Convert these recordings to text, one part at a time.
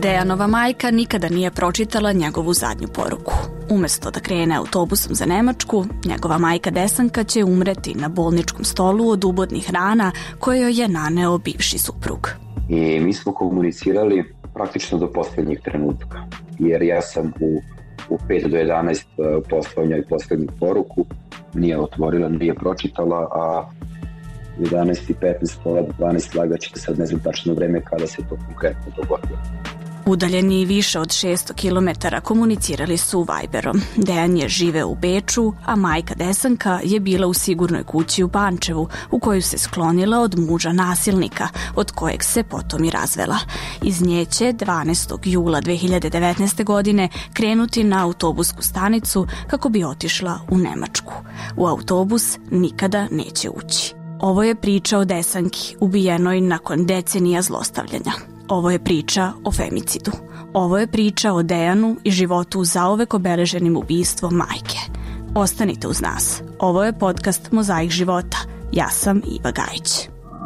Dejanova majka nikada nije pročitala njegovu zadnju poruku. Umesto da krene autobusom za Nemačku, njegova majka Desanka će umreti na bolničkom stolu od ubodnih rana koje joj je naneo bivši suprug. I mi smo komunicirali praktično do posljednjih trenutka, jer ja sam u 5 do 11 poslao njoj posljednju poruku, nije otvorila, nije pročitala, a 11:15, pola 12 lagaće, sad ne znam tačno vreme kada se to konkretno dogodilo. Udaljeni više od 600 km komunicirali su Viberom. Dejan je živeo u Beču, a majka Desanka je bila u sigurnoj kući u Pančevu, u koju se sklonila od muža nasilnika, od kojeg se potom i razvela. Iz nje će 12. jula 2019. godine krenuti na autobusku stanicu kako bi otišla u Nemačku. U autobus nikada neće ući. Ovo je priča o Desanki, ubijenoj nakon decenija zlostavljanja. Ovo je priča o femicidu. Ovo je priča o Dejanu i životu zauvek obeleženim ubistvom majke. Ostanite uz nas. Ovo je podcast Mozaik života. Ja sam Iva Gajić.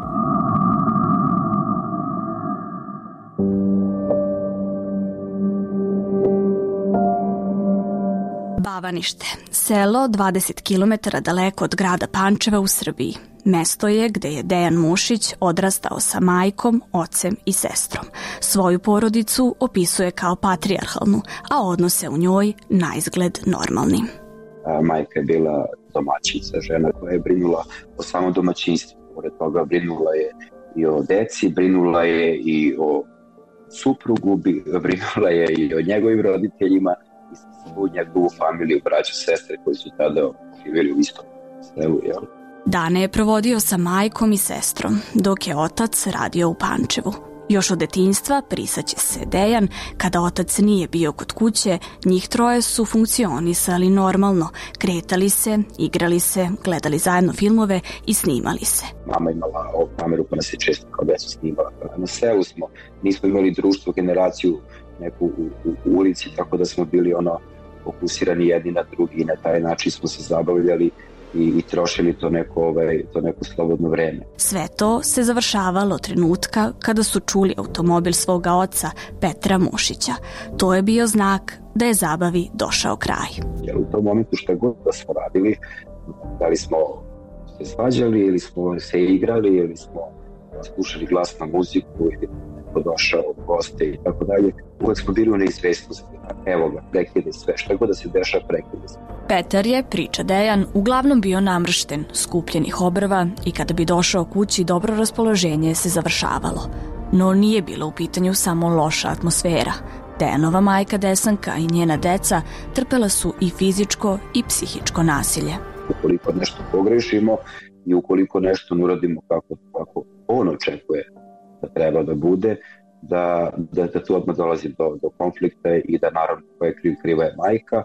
Bavanište, selo 20 km daleko od grada Pančeva u Srbiji. Mesto je gde je Dejan Mušić odrastao sa majkom, ocem i sestrom. Svoju porodicu opisuje kao patrijarhalnu, a odnose u njoj naizgled normalnim. Majka je bila domaćica, žena koja je brinula o samom domaćinstvu. Pored toga brinula je i o deci, brinula je i o suprugu, brinula je i o njegovim roditeljima i u njegovu familiju, braću, sestre koji su tada živjeli u istom selu, jel? Dane je provodio sa majkom i sestrom, dok je otac radio u Pančevu. Još od detinjstva prisaće se Dejan, kada otac nije bio kod kuće, njih troje su funkcionisali normalno, kretali se, igrali se, gledali zajedno filmove i snimali se. Mama imala ovu kameru pa nas je često kao decu snimala. Na selu smo, nismo imali društvo, generaciju neku u ulici, tako da smo bili fokusirani jedni na drugi i na taj način smo se zabavljali i trošili to neko slobodno vreme. Sve to se završavalo trenutka kada su čuli automobil svoga oca, Petra Mušića. To je bio znak da je zabavi došao kraj. Jer u tom momentu šta god da smo radili, da li smo se svađali ili smo se igrali ili smo slušali glasnu muziku ili neko došao od goste i tako dalje, uvek smo bili u neizvestnosti. Evo ga, prekide sve, šta god da se dešava, prekide sve. Petar je, priča Dejan, uglavnom bio namršten, skupljenih obrva i kada bi došao kući dobro raspoloženje se završavalo. No nije bilo u pitanju samo loša atmosfera. Dejanova majka Desanka i njena deca trpela su i fizičko i psihičko nasilje. Ukoliko nešto pogrešimo i ukoliko nešto ne uradimo kako on očekuje da treba da bude, da tu odmah dolazi do konflikta i da naravno koja je kriva je majka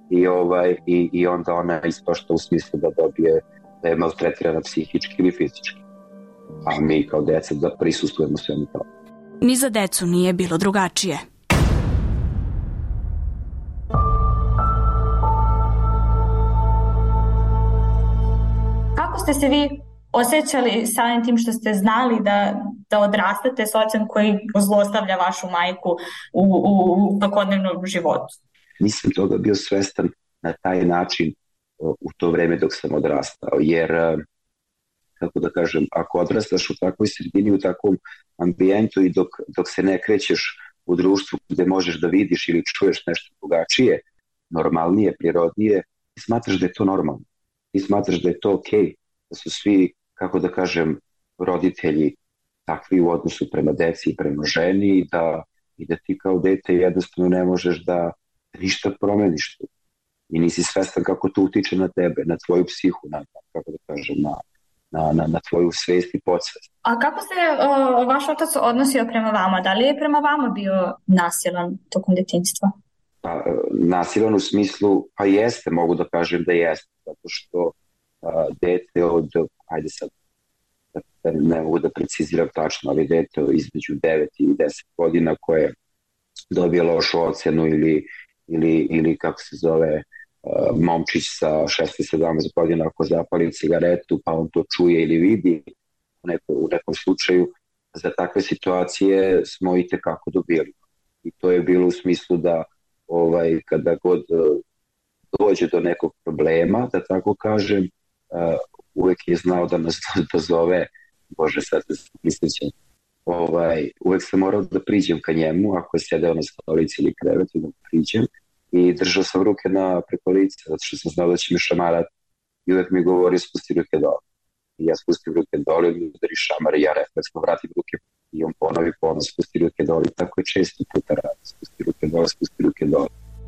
i onda ona ispašta u smislu da dobije da je maltretirana psihički ili fizički. A mi kao deca da prisustujemo svemu tome. Ni za decu nije bilo drugačije. Kako ste se vi osjećali samim tim što ste znali da odrastate s ocem koji zlostavlja vašu majku u svakodnevnom životu? Nisam toga bio svestan na taj način u to vreme dok sam odrastao, jer, kako da kažem, ako odrastaš u takvoj sredini, u takvom ambijentu i dok se ne krećeš u društvu gde možeš da vidiš ili čuješ nešto drugačije, normalnije, prirodnije, ti smatraš da je to normalno. Ti smatraš da je to okej, da su svi, kako da kažem, roditelji takvi u odnosu prema deci i prema ženi i da ti kao dete jednostavno ne možeš da ništa promeniš tu. I nisi svestan kako to utiče na tebe, na tvoju psihu, kako da kažem, na tvoju svest i podsvest. A kako se vaš otac odnosio prema vama? Da li je prema vama bio nasilan tokom detinjstva? Pa, nasilan u smislu, pa jeste, mogu da kažem da jeste, zato što dete od, ajde sad, ne mogu da preciziram tačno, ali dete između 9 i 10 godina koje dobije lošu ocenu ili kako se zove, momčić sa 16-17 godina ako zapali cigaretu pa on to čuje ili vidi u nekom slučaju, za takve situacije smo i tekako dobili. I to je bilo u smislu da kada god dođe do nekog problema, da tako kažem, uvek je znao da nas dozove, Bože, sad se prisjećam, uvek sam morao da priđem ka njemu, ako je sedeo na stolici ili krevetu, da priđem, i držao sam ruke preko lica, zato što sam znao da će mi šamarati, i uvek mi govori spusti ruke dole. I ja spustim ruke dole, i mi udari šamar, i ja refleksno vratim ruke, i on ponovi spusti ruke dole, i tako je često puta radi, spusti ruke dole.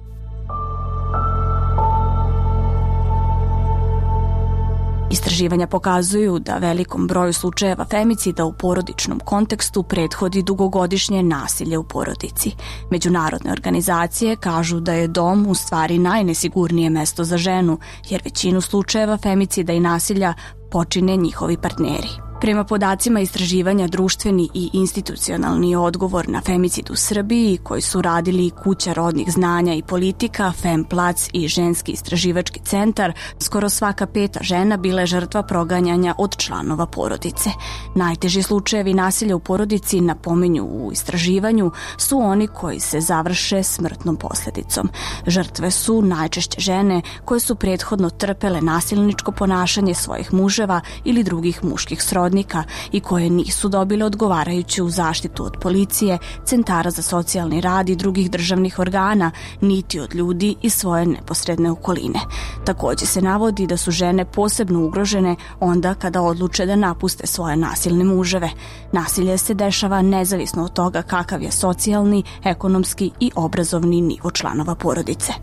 Istraživanja pokazuju da velikom broju slučajeva femicida u porodičnom kontekstu prethodi dugogodišnje nasilje u porodici. Međunarodne organizacije kažu da je dom u stvari najnesigurnije mesto za ženu, jer većinu slučajeva femicida i nasilja počine njihovi partneri. Prema podacima istraživanja društveni i institucionalni odgovor na femicid u Srbiji, koji su radili Kuća rodnih znanja i politika, Femplac i Ženski istraživački centar, skoro svaka 5. žena bila je žrtva proganjanja od članova porodice. Najteži slučajevi nasilja u porodici, napominju u istraživanju, su oni koji se završe smrtnom posljedicom. Žrtve su najčešće žene koje su prethodno trpele nasilničko ponašanje svojih muževa ili drugih muških srodnika i koje nisu dobile odgovarajuću zaštitu od policije, centara za socijalni rad i drugih državnih organa, niti od ljudi iz svoje neposredne okoline. Također se navodi da su žene posebno ugrožene onda kada odluče da napuste svoje nasilne muževe. Nasilje se dešava nezavisno od toga kakav je socijalni, ekonomski i obrazovni nivo članova porodice.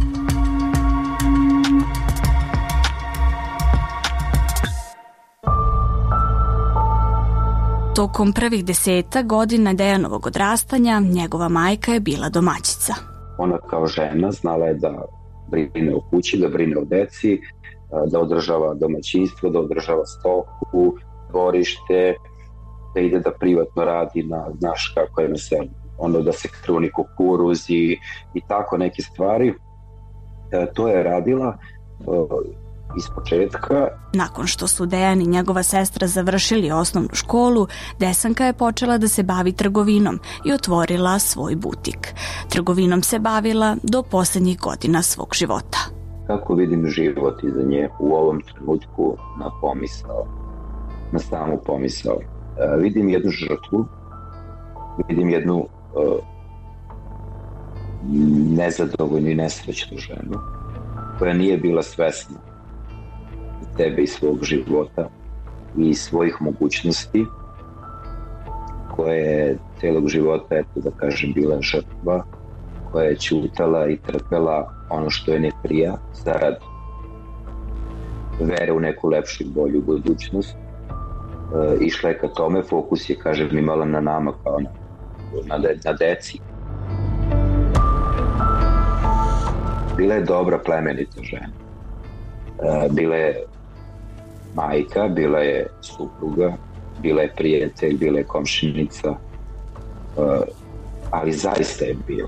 Tokom prvih 10 godina Dejanovog odrastanja njegova majka je bila domaćica. Ona kao žena znala je da brine o kući, da brine o deci, da održava domaćinstvo, da održava stoku, dvorište, da ide da privatno radi znaš kako je na selu. Da se kruni kukuruzi i tako neke stvari. To je radila iz početka. Nakon što su Dejan i njegova sestra završili osnovnu školu, Desanka je počela da se bavi trgovinom i otvorila svoj butik. Trgovinom se bavila do posljednjih godina svog života. Kako vidim život iza nje u ovom trenutku na samu pomisao? Vidim jednu žrtvu, vidim jednu nezadovoljnu i nesrećnu ženu koja nije bila svesna sebe i svog života i svojih mogućnosti, koja je celog života, da kažem, bila žrtva, koja je ćutala i trpela ono što je ne prija zarad vere u neku lepšu i bolju budućnost. Išla je ka tome, fokus je, kažem, imala na nama kao na deci. Bila je dobra, plemenita žena. Bila je majka, bila je supruga, bila je prijatelj, bila je komšinica, ali zaista je bila.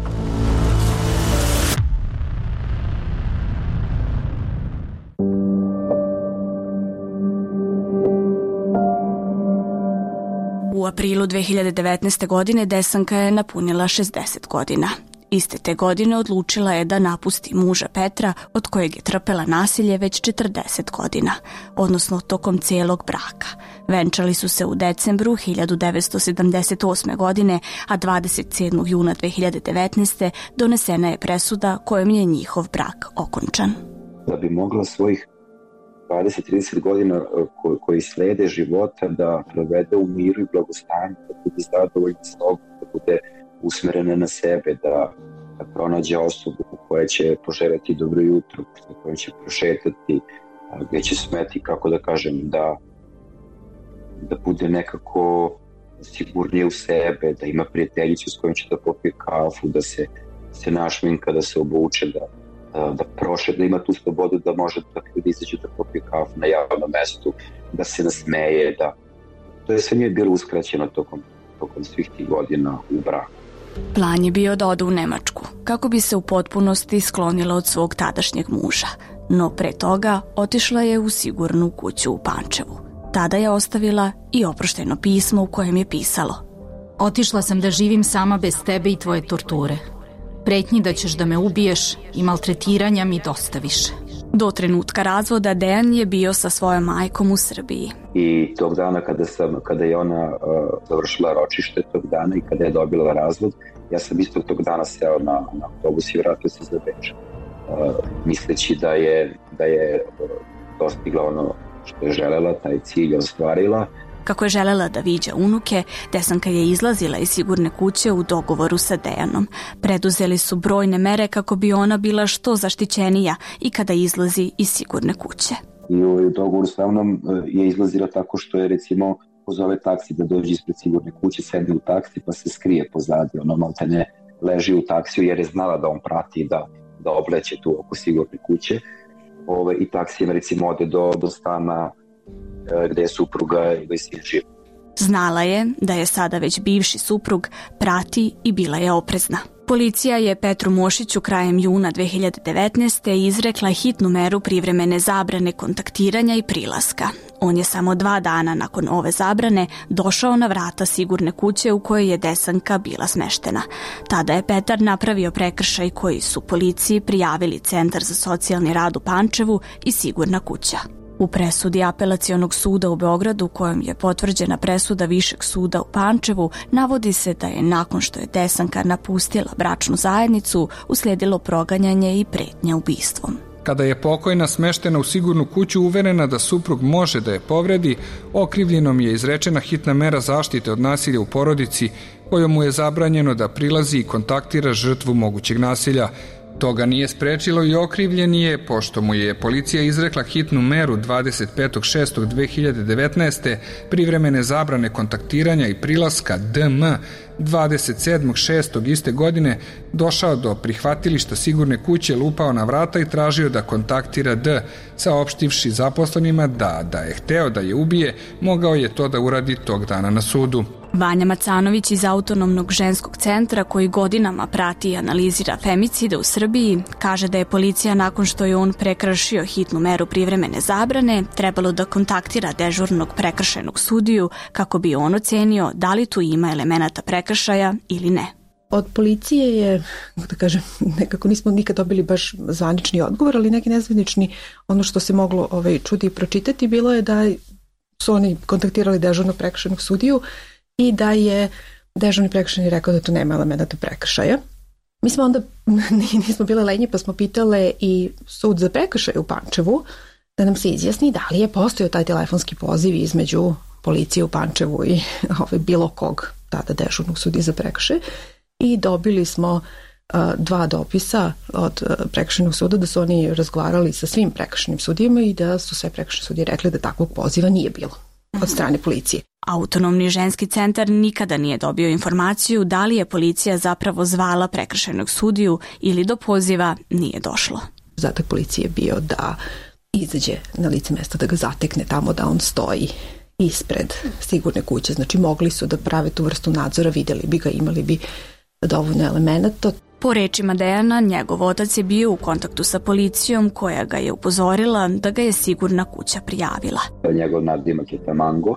U aprilu 2019. godine Desanka je napunila 60 godina. Iste te godine odlučila je da napusti muža Petra, od kojeg je trpela nasilje već 40 godina, odnosno tokom cijelog braka. Venčali su se u decembru 1978. godine, a 27. juna 2019. donesena je presuda kojom je njihov brak okončan. Da bi mogla svojih 20-30 godina koji slede života da provede u miru i blagostanju, da bude zadovoljna sobom, da bude usmerena na sebe, da pronađe osobu koja će poželjeti dobro jutro, sa kojom će prošetati, gdje će smeti, kako da kažem, da bude nekako sigurnije u sebe, da ima prijateljicu s kojom će da popije kafu, da se našminka, da se obuče, da prošeta, da ima tu slobodu da može da izađe da popije kafu na javnom mestu, da se nasmeje, to je sve nije bilo uskraćeno tokom svih tih godina u braku. Plan je bio da ode u Nemačku, kako bi se u potpunosti sklonila od svog tadašnjeg muža, no pre toga otišla je u sigurnu kuću u Pančevu. Tada je ostavila i oproštajno pismo u kojem je pisalo: Otišla sam da živim sama bez tebe i tvoje torture. Pretnji da ćeš da me ubiješ i maltretiranja mi dosta više. Do trenutka razvoda Dejan je bio sa svojom majkom u Srbiji. I tog dana kada je ona završila ročište tog dana i kada je dobila razvod, ja sam istog tog dana seo na autobus i vratio se za Beč. Misleći da je dostigla ono što je želela, taj cilj ostvarila. Kako je želela da viđa unuke, Desanka je izlazila iz sigurne kuće u dogovoru sa Dejanom. Preduzeli su brojne mere kako bi ona bila što zaštićenija i kada izlazi iz sigurne kuće. I u dogovoru sa mnom je izlazila tako što je recimo pozove taksi da dođe ispred sigurne kuće, sedne u taksi pa se skrije pozadi, ono maltene leži u taksiju jer je znala da on prati da obleće tu oko sigurne kuće. I taksijem recimo ode do stana gde je supruga ili sin živ. Znala je da je sada već bivši suprug prati i bila je oprezna. Policija je Petru Mošiću krajem juna 2019. izrekla hitnu meru privremene zabrane kontaktiranja i prilaska. On je samo 2 dana nakon ove zabrane došao na vrata sigurne kuće u kojoj je Desanka bila smeštena. Tada je Petar napravio prekršaj koji su policiji prijavili Centar za socijalni rad u Pančevu i sigurna kuća. U presudi Apelacionog suda u Beogradu, kojom je potvrđena presuda Višeg suda u Pančevu, navodi se da je nakon što je Desanka napustila bračnu zajednicu, uslijedilo proganjanje i pretnja ubistvom. Kada je pokojna smeštena u sigurnu kuću uverena da suprug može da je povredi, okrivljenom je izrečena hitna mera zaštite od nasilja u porodici, kojom mu je zabranjeno da prilazi i kontaktira žrtvu mogućeg nasilja. Toga nije sprečilo i okrivljeni je, pošto mu je policija izrekla hitnu meru 25.6.2019. privremene zabrane kontaktiranja i prilaska DM 27.6. iste godine, došao do prihvatilišta sigurne kuće, lupao na vrata i tražio da kontaktira D, saopštivši zaposlenima da je hteo da je ubije, mogao je to da uradi tog dana na sudu. Vanja Macanović iz Autonomnog ženskog centra, koji godinama prati i analizira femicide u Srbiji, kaže da je policija nakon što je on prekršio hitnu meru privremene zabrane trebalo da kontaktira dežurnog prekršajnog sudiju kako bi on ocenio da li tu ima elemenata prekršaja ili ne. Od policije je, da kažem, nekako nismo nikad dobili baš zvanični odgovor, ali neki nezvanični, ono što se moglo čuti i pročitati bilo je da su oni kontaktirali dežurnog prekršajnog sudiju i da je dežurni prekršajni rekao da tu nema elemenata prekršaja. Mi smo onda, nismo bile lenje, pa smo pitale i sud za prekršaj u Pančevu da nam se izjasni da li je postojao taj telefonski poziv između policije u Pančevu i bilo kog tada dežurnog sudije za prekršaj. I dobili smo 2 dopisa od prekršajnog suda da su oni razgovarali sa svim prekršajnim sudijama i da su sve prekršajne sudije rekli da takvog poziva nije bilo od strane policije. Autonomni ženski centar nikada nije dobio informaciju da li je policija zapravo zvala prekršajnog sudiju ili do poziva nije došlo. Zadatak policije bio da izađe na lice mesta, da ga zatekne tamo da on stoji ispred sigurne kuće. Znači mogli su da prave tu vrstu nadzora, videli bi ga, imali bi dovoljno elemenata. Po rečima Dejana, njegov otac je bio u kontaktu sa policijom koja ga je upozorila da ga je sigurna kuća prijavila. Njegov nadimak je Tamango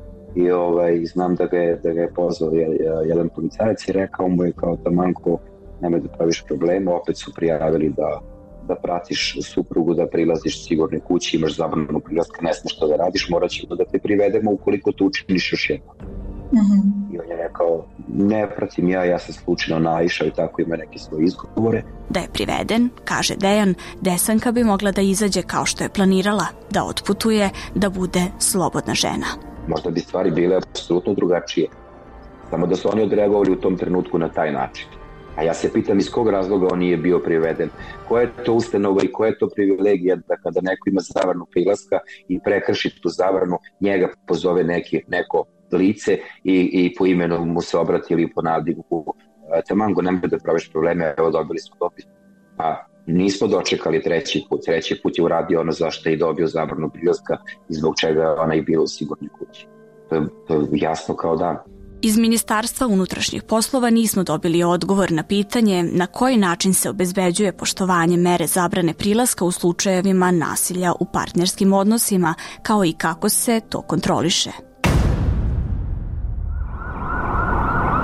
i znam da ga je pozvao jedan policajac i rekao mu je kao Tamango, nemoj da praviš problema, opet su prijavili da pratiš suprugu, da prilaziš sigurne kući, imaš zabranu prilaska, ne znaš što da radiš, morat ćemo da te privedemo ukoliko to učiniš još jednom. I on je rekao, ne pratim ja sam slučajno naišao i tako ima neke svoje izgovore. Da je priveden, kaže Dejan, Desanka bi mogla da izađe kao što je planirala, da otputuje, da bude slobodna žena. Možda bi stvari bile apsolutno drugačije, samo da su oni odreagovali u tom trenutku na taj način. A ja se pitam iz kog razloga on nije bio priveden. Koja je to ustanova i koja je to privilegija da kada neko ima zabranu prilaska i prekrši tu zabranu, njega pozove neko lice i po imenu mu se obrati ili po nadimu. Tamango, nemoj da praviš probleme, evo dobili smo dopis. A nismo dočekali treći put je uradio ono zašto je dobio zabranu prilaska i zbog čega ona je bila u sigurnoj kući. To je jasno kao dan. Iz Ministarstva unutrašnjih poslova nismo dobili odgovor na pitanje na koji način se obezbeđuje poštovanje mere zabrane prilaska u slučajevima nasilja u partnerskim odnosima, kao i kako se to kontroliše.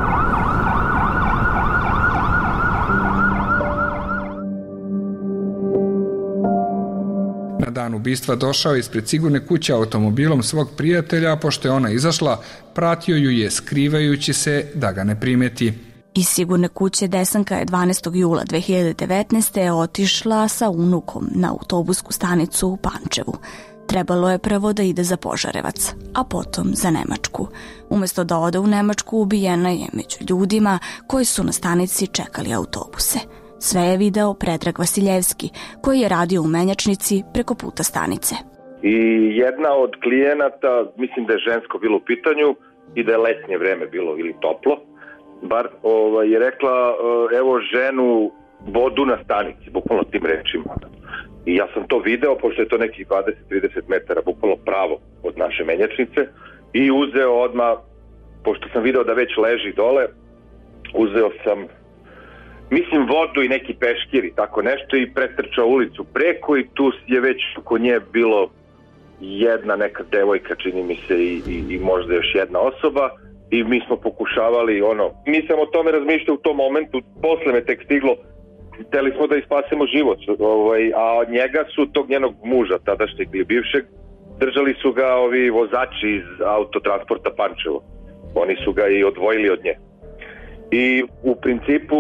Na dan ubistva došao je ispred sigurne kuće automobilom svog prijatelja, a pošto je ona izašla, pratio ju je skrivajući se da ga ne primeti. Iz sigurne kuće Desanka je 12. jula 2019. otišla sa unukom na autobusku stanicu u Pančevu. Trebalo je prvo da ide za Požarevac, a potom za Nemačku. Umesto da ode u Nemačku, ubijena je među ljudima koji su na stanici čekali autobuse. Sve je video Predrag Vasiljevski, koji je radio u menjačnici preko puta stanice. I jedna od klijenata, mislim da je žensko bilo u pitanju i da je letnje vreme bilo ili toplo, bar je rekla evo ženu vodu na stanici, bukvalno tim rečima. I ja sam to video, pošto je to nekih 20-30 metara, bukvalno pravo od naše menjačnice, i uzeo odmah, pošto sam video da već leži dole, uzeo sam, mislim, vodu i neki peškir i tako nešto i pretrčao ulicu preko i tu je već oko nje bilo jedna neka devojka, čini mi se, i možda još jedna osoba. I mi smo pokušavali, nisam o tome razmišljao u tom momentu, posle me tek stiglo, hteli smo da ispasemo život, a njega su, tog njenog muža, tadašnjeg ili bivšeg, držali su ga ovi vozači iz autotransporta Pančevo. Oni su ga i odvojili od nje. I u principu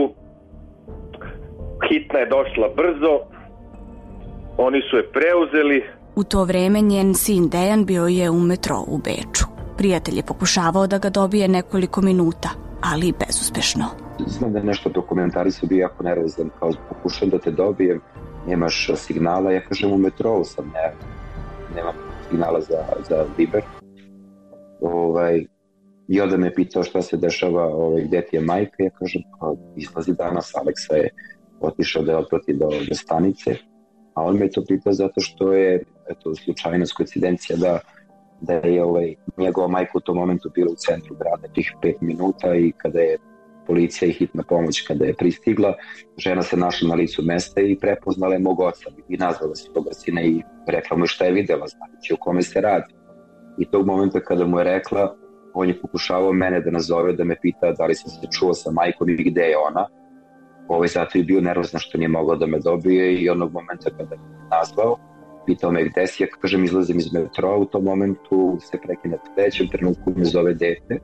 hitna je došla brzo, oni su je preuzeli. U to vreme njen sin Dejan bio je u metrou u Beču. Prijatelj je pokušavao da ga dobije nekoliko minuta, ali bezuspešno. Znam da je nešto dokumentarisao, bio jako nervozan, kao pokušam da te dobijem, nemaš signala, ja kažem u metrou sam, nemam signala za Viber. I onda me pitao šta se dešava, gde ti je majka, ja kažem, izlazi danas, Aleksa je otišao da je otprati do stanice, a on me to pitao zato što je, slučajnost, koincidencija da je njegova majka u tom momentu bila u centru grada tih 5 minuta i kada je policija i hitna pomoć kada je pristigla, žena se našla na licu mesta i prepoznala je mog oca i nazvala se toga sina i rekla mu šta je videla, znači o kome se radi. I tog momenta kada mu je rekla, on je pokušavao mene da nazove, da me pita da li sam se čuo sa majkom i gde je ona. Zato je bio nervozan što nije mogao da me dobije i onog momenta kada me nazvao, pitao me gde si, ja kažem izlazim iz metroa, u tom momentu se prekine u trećem trenutku, me zove dete.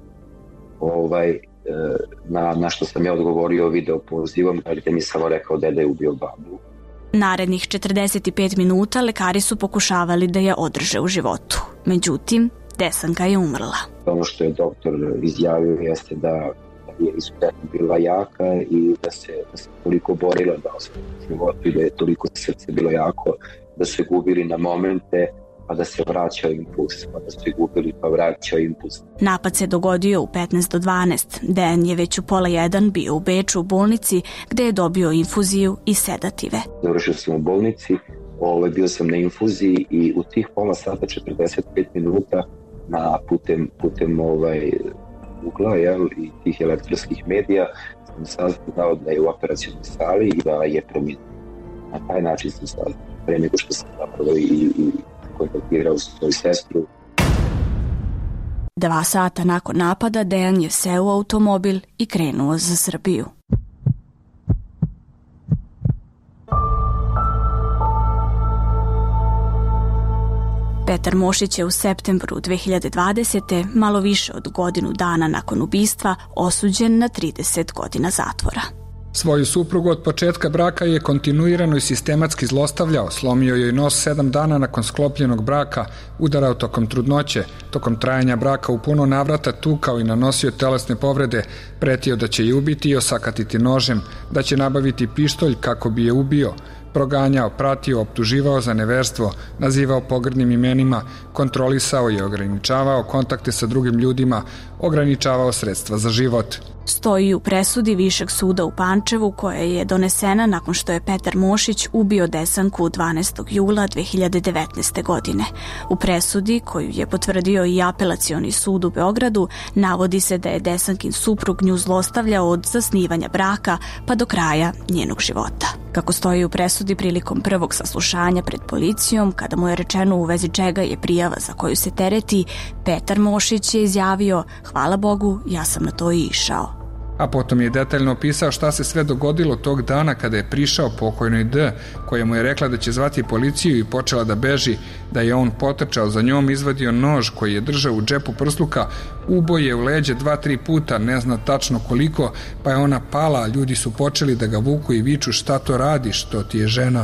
Na što sam ja odgovorio video pozivom, ali te mi samo rekao deda je ubio babu. Narednih 45 minuta lekari su pokušavali da je održe u životu. Međutim, Desanka je umrla. Ono što je doktor izjavio jeste da je izuzetno bila jaka i da se toliko borila da ostane u životu i da je toliko srce bilo jako da se gubili na momente, pa da se vraćao impuls, pa da se gubili pa vraćao impuls. Napad se dogodio u 15 do 12. Dejan je već u 12:30 bio u Beču u bolnici gde je dobio infuziju i sedative. Završio sam u bolnici, bio sam na infuziji i u tih pola sata 45 minuta putem ugla i tih elektronskih medija sam saznao da je u operacionoj sali i da je preminuo. Na taj način sam saznao, pre nego što sam zapravo i kontaktirao svoju sestru. 2 sata nakon napada Dejan je seo u automobil i krenuo za Srbiju. Petar Mošić je u septembru 2020. malo više od godinu dana nakon ubistva osuđen na 30 godina zatvora. Svoju suprugu od početka braka je kontinuirano i sistematski zlostavljao, slomio joj nos 7 dana nakon sklopljenog braka, udarao tokom trudnoće, tokom trajanja braka u puno navrata tukao i nanosio telesne povrede, pretio da će je ubiti i osakatiti nožem, da će nabaviti pištolj kako bi je ubio, proganjao, pratio, optuživao za neverstvo, nazivao pogrdnim imenima, kontrolisao i ograničavao kontakte sa drugim ljudima, ograničavao sredstva za život. Stoji u presudi Višeg suda u Pančevu koja je donesena nakon što je Petar Mošić ubio Desanku 12. jula 2019. godine. U presudi, koju je potvrdio i Apelacioni sud u Beogradu, navodi se da je Desankin suprug nju zlostavljao od zasnivanja braka pa do kraja njenog života. Kako stoji u presudi prilikom prvog saslušanja pred policijom, kada mu je rečeno u vezi čega je prijava za koju se tereti, Petar Mošić je izjavio: "Hvala Bogu, ja sam na to i išao." a potom je detaljno opisao šta se sve dogodilo tog dana kada je prišao pokojnoj D, koja mu je rekla da će zvati policiju i počela da beži, da je on potrčao za njom, izvadio nož koji je držao u džepu prsluka, uboje u leđe 2-3 puta, ne zna tačno koliko, pa je ona pala, ljudi su počeli da ga vuku i viču šta to radiš, to ti je žena.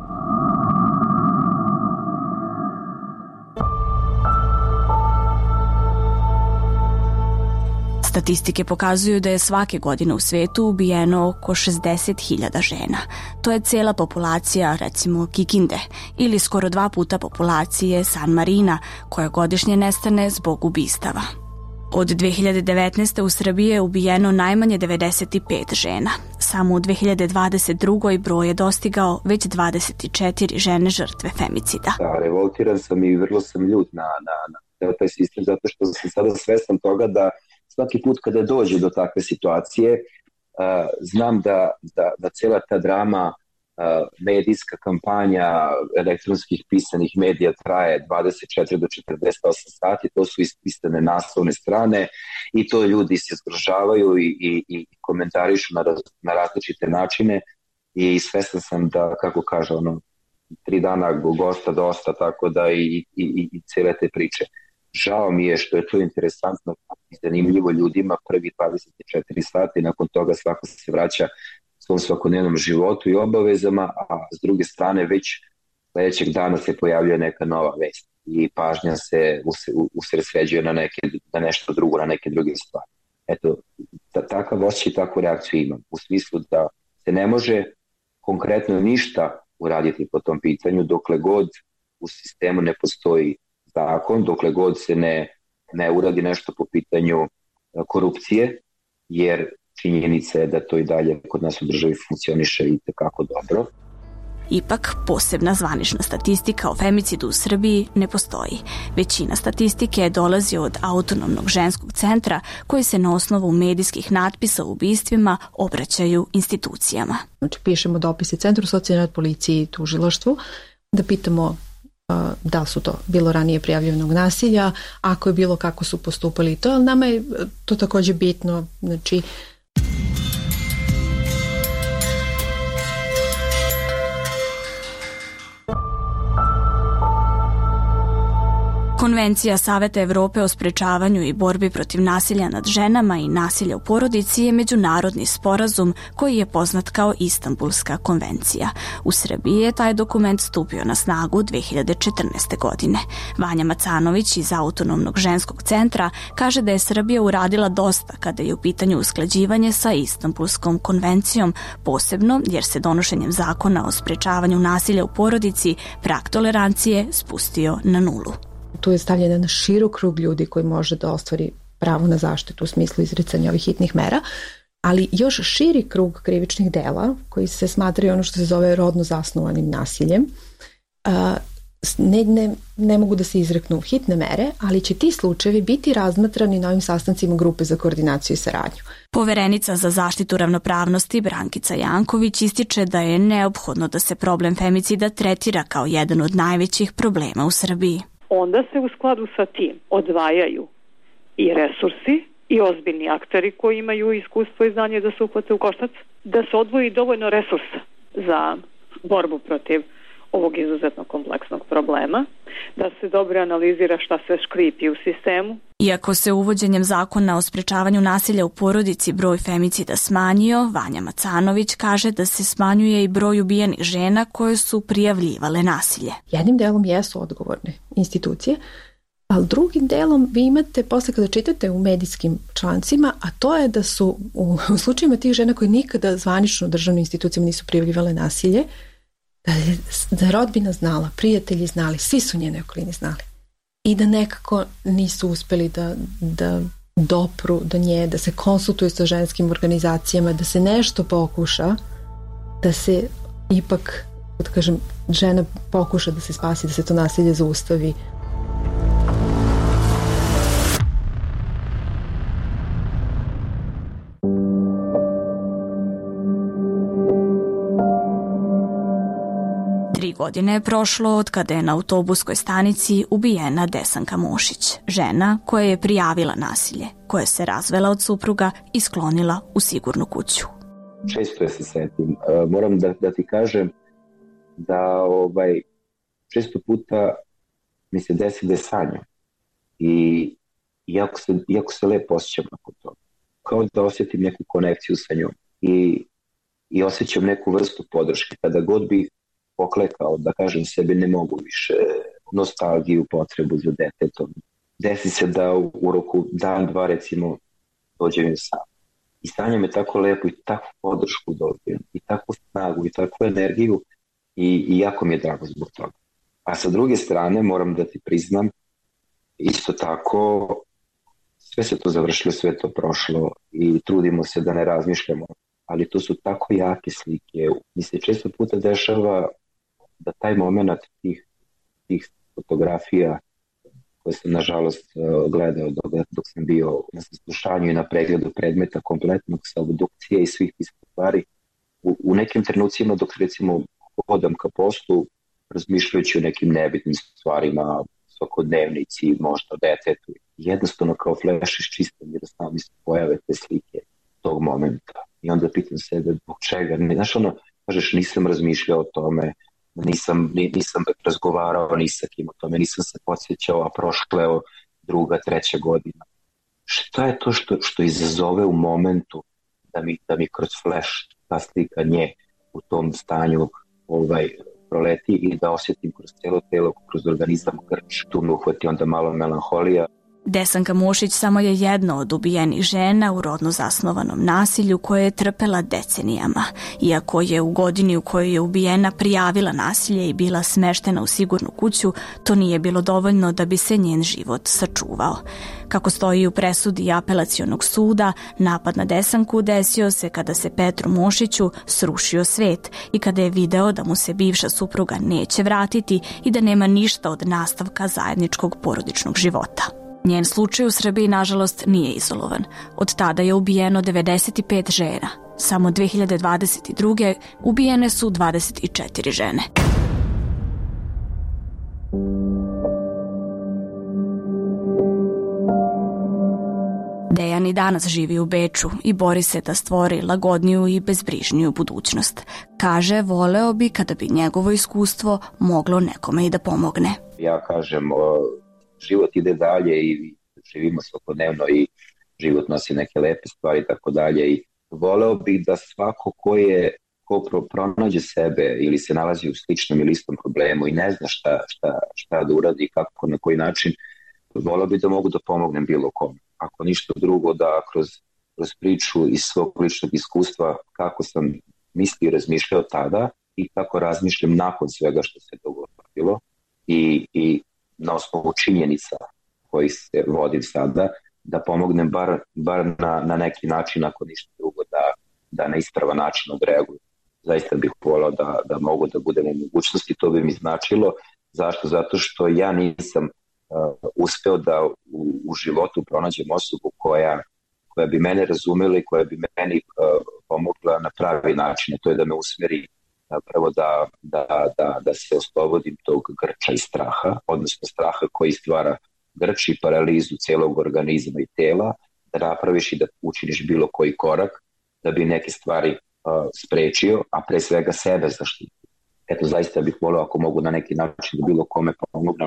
Statistike pokazuju da je svake godine u svetu ubijeno oko 60.000 žena. To je cela populacija, recimo, Kikinde, ili skoro 2 puta populacije San Marina, koja godišnje nestane zbog ubistava. Od 2019. u Srbiji je ubijeno najmanje 95 žena. Samo u 2022. broj je dostigao već 24 žene žrtve femicida. Da, revoltiran sam i vrlo sam ljut na taj sistem, zato što sam sada svestan toga da svaki put kada dođe do takve situacije, znam da cela ta drama, medijska kampanja elektronskih pisanih medija traje 24 do 48 sati, to su ispisane naslovne strane i to ljudi se zgrožavaju i komentarišu na različite načine i svestan sam da, kako kaže, 3 dana gosta dosta, tako da i cele te priče. Žao mi je što je to interesantno i zanimljivo ljudima prvi 24 sata i nakon toga svako se vraća svom svakodnevnom životu i obavezama, a s druge strane već sledećeg dana se pojavljuje neka nova vest i pažnja se usredsređuje na nešto drugo, na neke druge stvari. Eto, takav osjećaj i takvu reakciju imam, u smislu da se ne može konkretno ništa uraditi po tom pitanju dokle god u sistemu ne postoji zakon, dokle god se ne uradi nešto po pitanju korupcije, jer činjenica je da to i dalje kod nas u državi funkcioniše i tekako dobro. Ipak, posebna zvanična statistika o femicidu u Srbiji ne postoji. Većina statistike dolazi od Autonomnog ženskog centra koji se na osnovu medijskih natpisa o ubistvima obraćaju institucijama. Znači, pišemo dopise Centru socijalne rad, policiji i tužilaštvu da pitamo da li su to bilo ranije prijavljenog nasilja, ako je bilo kako su postupali to, ali nama je to takođe bitno, znači Konvencija Saveta Evrope o sprečavanju i borbi protiv nasilja nad ženama i nasilja u porodici je međunarodni sporazum koji je poznat kao Istanbulska konvencija. U Srbiji je taj dokument stupio na snagu 2014. godine. Vanja Macanović iz Autonomnog ženskog centra kaže da je Srbija uradila dosta kada je u pitanju usklađivanje sa Istanbulskom konvencijom, posebno jer se donošenjem zakona o sprečavanju nasilja u porodici prag tolerancije spustio na nulu. Tu je stavljen na širok krug ljudi koji može da ostvari pravo na zaštitu u smislu izricanja ovih hitnih mera, ali još širi krug krivičnih dela koji se smatraju ono što se zove rodno zasnovanim nasiljem. Ne mogu da se izreknu hitne mere, ali će ti slučajevi biti razmatrani na ovim sastancima grupe za koordinaciju i saradnju. Poverenica za zaštitu ravnopravnosti Brankica Janković ističe da je neophodno da se problem femicida tretira kao jedan od najvećih problema u Srbiji. Onda se u skladu sa tim odvajaju i resursi i ozbiljni akteri koji imaju iskustvo i znanje da se uhvate u koštac, da se odvoji dovoljno resursa za borbu protiv ovog izuzetno kompleksnog problema, da se dobro analizira šta se škripi u sistemu. Iako se uvođenjem zakona o sprečavanju nasilja u porodici broj femicida smanjio, Vanja Macanović kaže da se smanjuje i broj ubijenih žena koje su prijavljivale nasilje. Jednim delom jesu odgovorne institucije, ali drugim delom vi imate, posle kada čitate u medijskim člancima, a to je da su u slučajima tih žena koje nikada zvanično u državnim institucijama nisu prijavljivale nasilje, da je rodbina znala, prijatelji znali, svi su njene okolini znali. I da nekako nisu uspeli da dopru do nje, da se konsultuju sa ženskim organizacijama, da se nešto pokuša, da se ipak, da kažem, žena pokuša da se spasi, da se to nasilje zaustavi. godina je prošlo od kada je na autobuskoj stanici ubijena Desanka Mošić, žena koja je prijavila nasilje, koja se razvela od supruga i sklonila u sigurnu kuću. Često je se setim. Moram da ti kažem da često puta mi se desi da je sanjam i jako se lepo osjećam nakon toga. Kao da osjetim neku konekciju sa njom i osjećam neku vrstu podrške. Kada god bih poklekao, da kažem sebi ne mogu više, nostalgiju, potrebu za detetom. Desi se da u roku dan, dva recimo dođem im sam. I sanjam je tako lepo i takvu podršku dobijem i takvu snagu i takvu energiju i jako mi je drago zbog toga. A sa druge strane moram da ti priznam, isto tako sve se to završilo, sve to prošlo i trudimo se da ne razmišljamo, ali to su tako jake slike. Mi se često puta dešava da taj moment tih fotografija koje sam nažalost gledao dok sam bio na saslušanju i na pregledu predmeta kompletnog sa obdukcije i svih tih stvari, u nekim trenucima dok recimo hodam ka poslu razmišljajući o nekim nebitnim stvarima, svakodnevnici, možda detetu, jednostavno kao fleš iščistam jer sami se pojave te slike tog momenta. I onda pitam sebe zbog čega. Znaš kažeš nisam razmišljao o tome, nisam razgovarao ni sa kim o tome, nisam se podsjećao, a prošla je druga, treća godina. Šta je to što izazove u momentu da mi kroz flash ta slika nje u tom stanju proleti i da osjetim kroz cijelo telo, kroz organizam grč, tu me uhvati onda malo melanholija. Desanka Mošić samo je jedna od ubijenih žena u rodno zasnovanom nasilju koje je trpela decenijama. Iako je u godini u kojoj je ubijena prijavila nasilje i bila smeštena u sigurnu kuću, to nije bilo dovoljno da bi se njen život sačuvao. Kako stoji u presudi Apelacionog suda, napad na Desanku desio se kada se Petru Mošiću srušio svet i kada je video da mu se bivša supruga neće vratiti i da nema ništa od nastavka zajedničkog porodičnog života. Njen slučaj u Srbiji, nažalost, nije izolovan. Od tada je ubijeno 95 žena. Samo 2022. ubijene su 24 žene. Dejan i danas živi u Beču i bori se da stvori lagodniju i bezbrižniju budućnost. Kaže, voleo bi kada bi njegovo iskustvo moglo nekome i da pomogne. Ja kažem, život ide dalje i živimo svakodnevno i život nosi neke lepe stvari i tako dalje i voleo bih da svako ko pronađe sebe ili se nalazi u sličnom ili istom problemu i ne zna šta da uradi, kako, na koji način, voleo bih da mogu da pomognem bilo kome. Ako ništa drugo, da kroz priču iz svog ličnog iskustva kako sam mislio i razmišljao tada i kako razmišljam nakon svega što se dogodilo i na osnovu činjenica koji se vodim sada, da pomognem bar na neki način, ako ništa drugo, da na ispravan način odreaguju. Zaista bih volao da mogu da budem u mogućnosti, to bi mi značilo. Zašto? Zato što ja nisam uspeo da u životu pronađem osobu koja bi mene razumela i koja bi meni pomogla na pravi način, to je da me usmeri prvo da se oslobodim tog grča i straha, odnosno straha koji stvara grč i paralizu celog organizma i tela, da napraviš i da učiniš bilo koji korak da bi neke stvari sprečio, a pre svega sebe zaštiti. Eto, zaista bih volio ako mogu na neki način da bilo kome pomognem.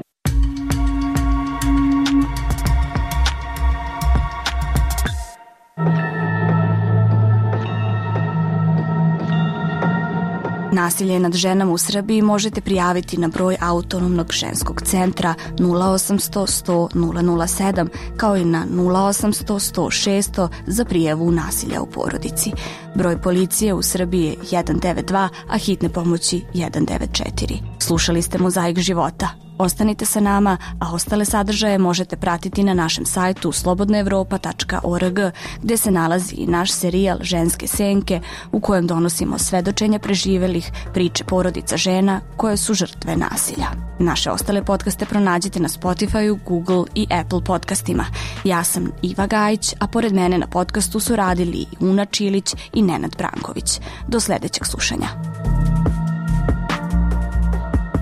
Nasilje nad ženama u Srbiji možete prijaviti na broj Autonomnog ženskog centra 0800 100 007 kao i na 0800 100 600 za prijavu nasilja u porodici. Broj policije u Srbiji je 192, a hitne pomoći 194. Slušali ste Mozaik života. Ostanite sa nama, a ostale sadržaje možete pratiti na našem sajtu slobodnaevropa.org, gde se nalazi i naš serijal Ženske senke u kojem donosimo svedočenja preživelih, priče porodica žena koje su žrtve nasilja. Naše ostale podcaste pronađite na Spotify, Google i Apple podcastima. Ja sam Iva Gajić, a pored mene na podcastu su radili i Una Čilić i Nenad Branković. Do sledećeg slušanja.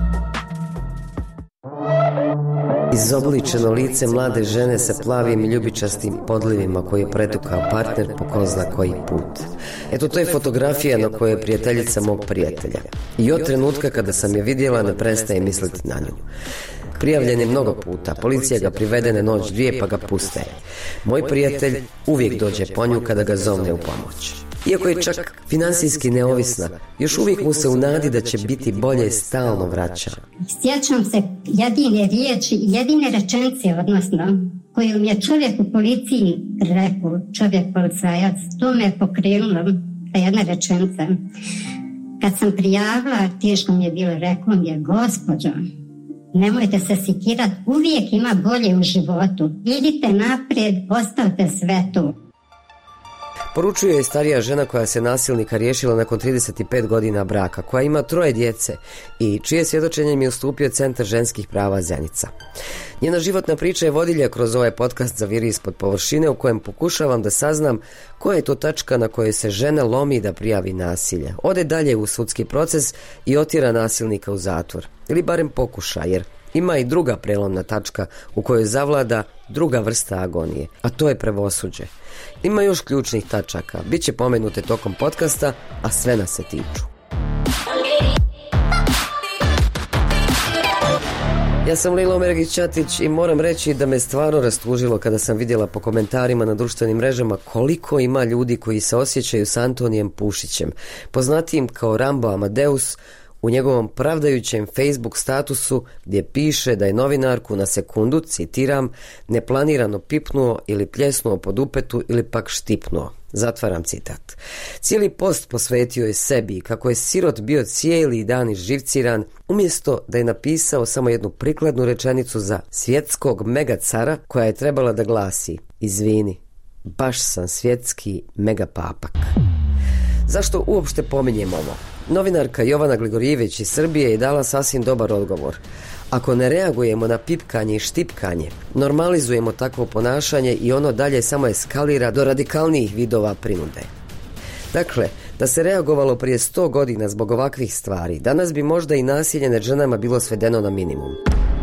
Izobličeno lice mlade žene sa plavim i ljubičastim podlivima koji je pretukao partner po ko zna koji put. Eto, to je fotografija na kojoj je prijateljica mog prijatelja. I od trenutka kada sam je vidjela ne prestaje misliti na nju. Prijavljen je mnogo puta, policija ga privede na noć dvije pa ga puste. Moj prijatelj uvijek dođe po nju kada ga zovne u pomoć. Iako je čak finansijski neovisna, još uvijek mu se u nadi da će biti bolje stalno vraća. Sjećam se jedine riječi, jedine rečenice, odnosno, koju mi je čovjek u policiji rekao, čovjek policajac, to me je pokrenulo, ta jedna rečenica. Kad sam prijavila, teško mi je bilo, rekao mi je, gospođo, nemojte se sikirati, uvijek ima bolje u životu. Idite naprijed, ostavite sve to. Poručuje je starija žena koja se nasilnika riješila nakon 35 godina braka, koja ima 3 djece i čije svjedočenje mi je ustupio Centar ženskih prava Zenica. Njena životna priča je vodilja kroz ovaj podcast za Viri ispod površine, u kojem pokušavam da saznam koja je to tačka na kojoj se žena lomi da prijavi nasilje, ode dalje u sudski proces i otjera nasilnika u zatvor. Ili barem pokuša, jer ima i druga prelomna tačka u kojoj zavlada druga vrsta agonije, a to je pravosuđe. Ima još ključnih tačaka, bit će pomenute tokom podcasta, a sve nas se tiču. Ja sam Lilo Mergić-Ćatić i moram reći da me stvarno rastužilo kada sam vidjela po komentarima na društvenim mrežama koliko ima ljudi koji se osjećaju s Antonijem Pušićem, poznatijim kao Rambo Amadeus, u njegovom pravdajućem Facebook statusu gdje piše da je novinarku na sekundu, citiram, neplanirano pipnuo ili pljesnuo po dupetu ili pak štipnuo. Zatvaram citat. Cijeli post posvetio je sebi kako je sirot bio cijeli dan izživciran, umjesto da je napisao samo jednu prikladnu rečenicu za svjetskog megacara koja je trebala da glasi: izvini, baš sam svjetski megapapak. Zašto uopšte pominjem ovo? Novinarka Jovana Gligorijević iz Srbije je dala sasvim dobar odgovor. Ako ne reagujemo na pipkanje i štipkanje, normalizujemo takvo ponašanje i ono dalje samo eskalira do radikalnijih vidova prinude. Dakle, da se reagovalo prije 100 godina zbog ovakvih stvari, danas bi možda i nasilje nad ženama bilo svedeno na minimum.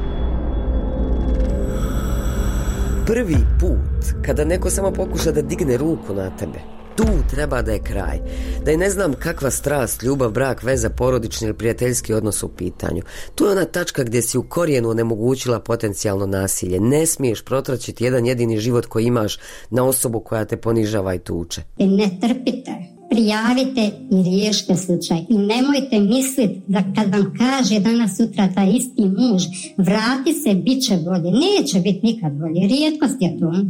Prvi put kada neko samo pokuša da digne ruku na tebe, tu treba da je kraj. Da je ne znam kakva strast, ljubav, brak, veza, porodični ili prijateljski odnos u pitanju. Tu je ona tačka gdje si u korijenu onemogućila potencijalno nasilje. Ne smiješ protraćiti jedan jedini život koji imaš na osobu koja te ponižava i tuče. Ne trpite, prijavite i riješite slučaj. I nemojte misliti da kad vam kaže danas sutra taj isti muž, vrati se, bit će bolje. Neće biti nikad bolje. Rijetkost je to.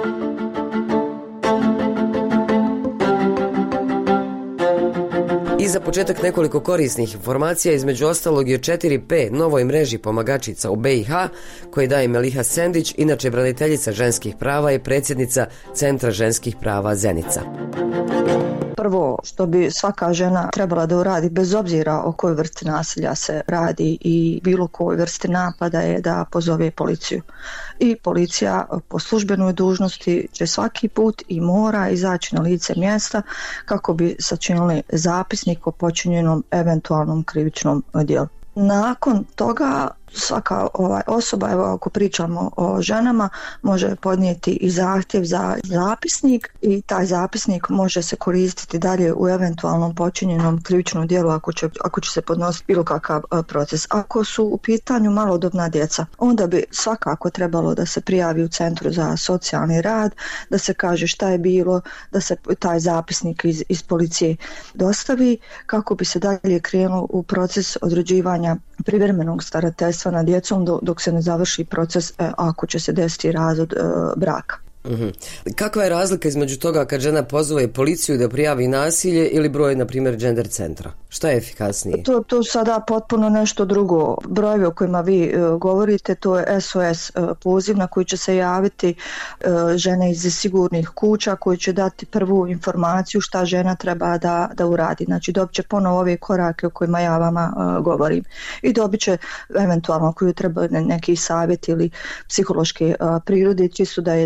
I za početak nekoliko korisnih informacija, između ostalog i o 4P, novoj mreži pomagačica u BiH, koje daje Meliha Sendić, inače braniteljica ženskih prava i predsjednica Centra ženskih prava Zenica. Prvo što bi svaka žena trebala da uradi, bez obzira o kojoj vrsti nasilja se radi i bilo kojoj vrsti napada, je da pozove policiju. I policija po službenoj dužnosti će svaki put i mora izaći na lice mjesta kako bi sačinili zapisnik o počinjenom eventualnom krivičnom djelu. Nakon toga svaka osoba, evo ako pričamo o ženama, može podnijeti i zahtjev za zapisnik i taj zapisnik može se koristiti dalje u eventualnom počinjenom krivičnom djelu ako će se podnositi bilo kakav proces. Ako su u pitanju malodobna djeca, onda bi svakako trebalo da se prijavi u Centru za socijalni rad, da se kaže šta je bilo, da se taj zapisnik iz policije dostavi kako bi se dalje krenulo u proces određivanja privremenog starateljstva nad djecom dok se ne završi proces ako će se desiti razvod braka. Kakva je razlika između toga kad žena pozove policiju da prijavi nasilje ili broj, na primjer, gender centra? Šta je efikasnije? To sada potpuno nešto drugo. Brojevi o kojima vi govorite, to je SOS poziv na koji će se javiti žene iz sigurnih kuća koji će dati prvu informaciju šta žena treba da uradi. Znači dobit će ponovo ove korake o kojima ja vama govorim. I dobit će eventualno koju treba neki savjet ili psihološke prirode, čisto da je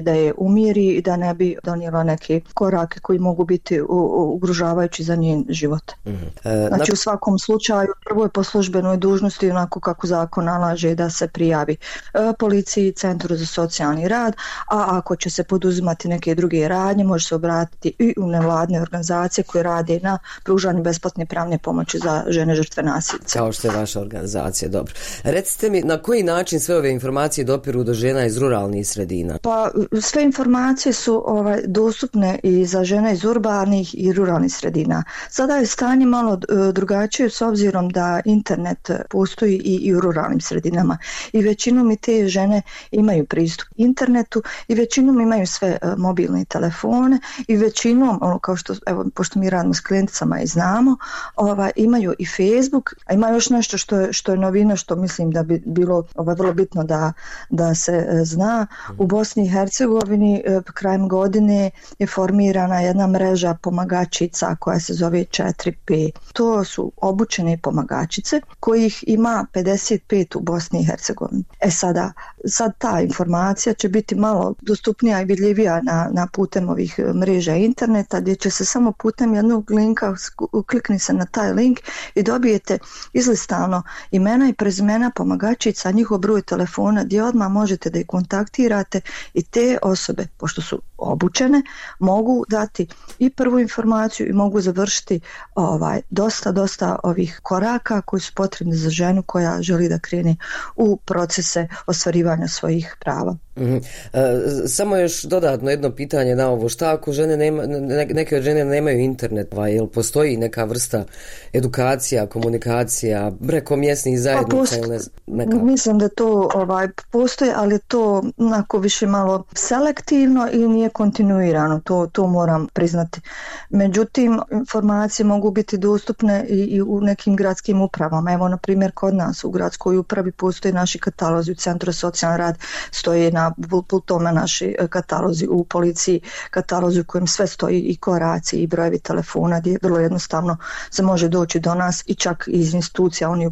umiri i da ne bi donijela neke korake koji mogu biti ugrožavajući za njen život. Znači u svakom slučaju prvo je po službenoj dužnosti onako kako zakon nalaže da se prijavi policiji, Centru za socijalni rad, a ako će se poduzimati neke druge radnje može se obratiti i u nevladne organizacije koje rade na pružanju besplatne pravne pomoći za žene žrtve nasilja. Kao što je vaša organizacija, dobro. Recite mi na koji način sve ove informacije dopiru do žena iz ruralnih sredina? Pa sve informacije su dostupne i za žene iz urbanih i ruralnih sredina. Sada je stanje malo drugačije s obzirom da internet postoji i u ruralnim sredinama i većinom i te žene imaju pristup internetu i većinom imaju sve mobilne telefone i većinom, kao što, evo, pošto mi radimo s klijenticama i znamo, imaju i Facebook, a ima još nešto što je novina, što mislim da bi bilo vrlo bitno da se zna. U Bosni i Hercegovini krajem godine je formirana jedna mreža pomagačica koja se zove 4P. To su obučene pomagačice kojih ima 55 u Bosni i Hercegovini. Sad ta informacija će biti malo dostupnija i vidljivija na putem ovih mreža interneta, gdje će se samo putem jednog linka, klikni se na taj link i dobijete izlistano imena i prezimena pomagačica, njihov broj telefona, gdje odmah možete da ih kontaktirate i te osobe, pošto su obučene, mogu dati i prvu informaciju i mogu završiti dosta ovih koraka koji su potrebni za ženu koja želi da krene u procese ostvarivanja svojih prava. Samo još dodatno jedno pitanje na ovo, šta ako neke od žene nemaju internet, jel postoji neka vrsta edukacija, komunikacija preko mjesnih zajednica? Mislim da to postoji, ali to onako više malo selektivno i nije kontinuirano, to moram priznati. Međutim, informacije mogu biti dostupne i u nekim gradskim upravama. Evo, na primjer, kod nas u gradskoj upravi postoje naši katalozi, u Centru za socijalni rad stoje na pultoma naši katalozi, u policiji katalozi u kojem sve stoji i koraci i brojevi telefona, gdje vrlo jednostavno se može doći do nas i čak iz institucija oni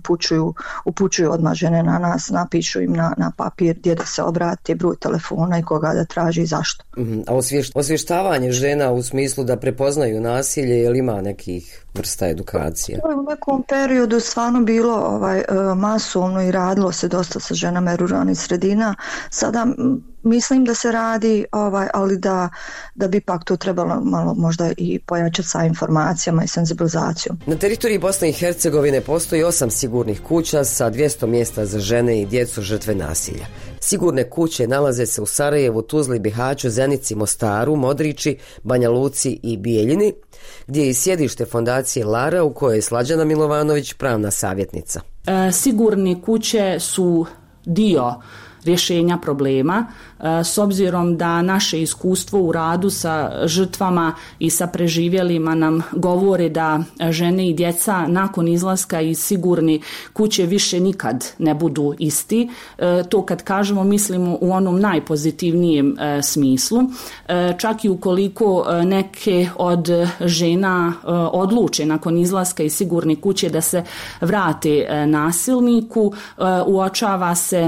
upućuju odmah žene na nas, napišu im na papir gdje da se obrati, broj telefona i koga da traži i zašto. A osvještavanje žena u smislu da prepoznaju nasilje, je li ima nekih vrsta edukacije? U nekom periodu stvarno bilo masovno i radilo se dosta sa ženama ruralnih sredina. Sada mislim da se radi, ali da bi ipak to trebalo malo možda i pojačati sa informacijama i senzibilizacijom. Na teritoriji Bosne i Hercegovine postoji 8 sigurnih kuća sa 200 mjesta za žene i djecu žrtve nasilja. Sigurne kuće nalaze se u Sarajevu, Tuzli, Bihaću, Zenici, Mostaru, Modriči, Banja Luci i Bijeljini, gdje je i sjedište fondacije Lara u kojoj je Slađana Milovanović pravna savjetnica. Sigurne kuće su dio rješenja problema, s obzirom da naše iskustvo u radu sa žrtvama i sa preživjelima nam govore da žene i djeca nakon izlaska iz sigurne kuće više nikad ne budu isti. To kad kažemo mislimo u onom najpozitivnijem smislu. Čak i ukoliko neke od žena odluče nakon izlaska iz sigurne kuće da se vrate nasilniku, uočava se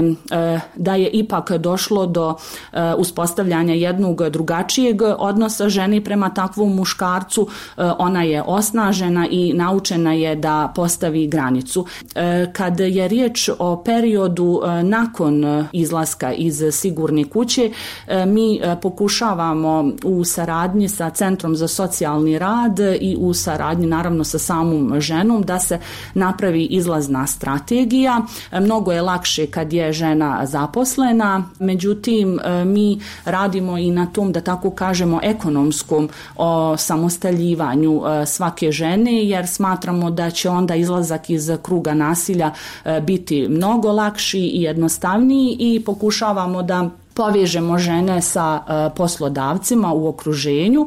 da je ipak došlo do uspostavljanja jednog drugačijeg odnosa žene prema takvom muškarcu. Ona je osnažena i naučena je da postavi granicu. Kad je riječ o periodu nakon izlaska iz sigurne kuće, mi pokušavamo u saradnji sa Centrom za socijalni rad i u saradnji naravno sa samom ženom da se napravi izlazna strategija. Mnogo je lakše kad je žena zaposlena, međutim mi radimo i na tom, da tako kažemo, ekonomskom osamostaljivanju svake žene, jer smatramo da će onda izlazak iz kruga nasilja biti mnogo lakši i jednostavniji i pokušavamo da povežemo žene sa poslodavcima u okruženju,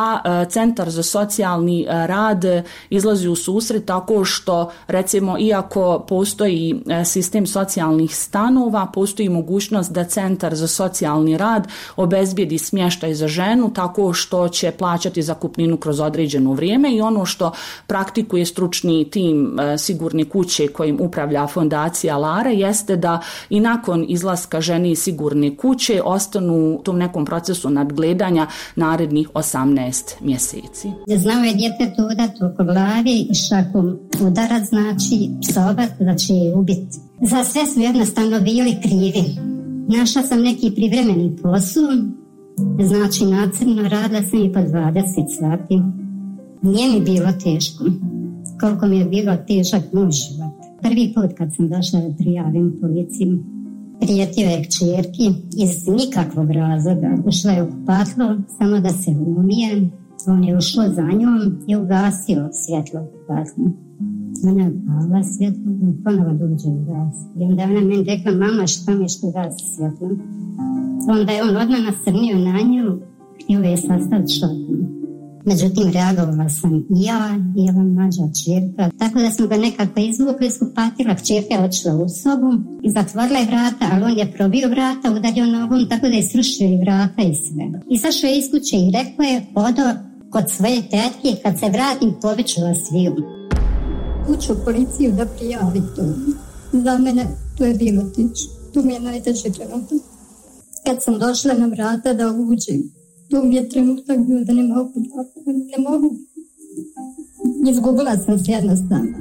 a Centar za socijalni rad izlazi u susret tako što, recimo, iako postoji sistem socijalnih stanova, postoji mogućnost da Centar za socijalni rad obezbijedi smještaj za ženu tako što će plaćati zakupninu kroz određeno vrijeme, i ono što praktikuje stručni tim sigurne kuće kojim upravlja fondacija Lara jeste da i nakon izlaska žene iz sigurne kuće kuće ostanu u tom nekom procesu nadgledanja narednih 18 mjeseci. Znao je djetetu udati oko glavi i šakom udarac, znači psovat, da će je ubiti. Za sve su jednostavno bili krivi. Našla sam neki privremeni posao, znači nacrno, radila sam i po 20 sati. Nije mi bilo teško, koliko mi je bilo težak moj život. Prvi put kad sam došla da prijavim policiju, prijetio je kćerki iz nikakvog razloga. Ušla je u kupatlo, samo da se umije. On je ušao za njom i ugasio svjetlo u kupatlu. Ona je pala svjetlo i ponovo dođe u gas. I onda ona meni rekla, mama, šta mi što gasi svjetlo? Onda je on odmah nasrnio na nju, htio je sastaviti šotom. Međutim, reagovala sam i ja i ova mlađa kćerka. Tako da smo ga nekako izvukli iz kupatila. Kćerka je odšla u sobu i zatvorila je vrata, ali on je probio vrata, udario nogom, tako da je srušio i vrata i sve. Izašao je iz kuće i rekao je, odo kod svoje tetke, kad se vratim poveću vas sviju. Uću policiju da prijavi to. Za mene to je bilo tiče. Tu mi je najteže trenutak. Kad sam došla na vrata da uđem, to mi je trenutak bio da ne mogu. Izgubila sam se jednostavno.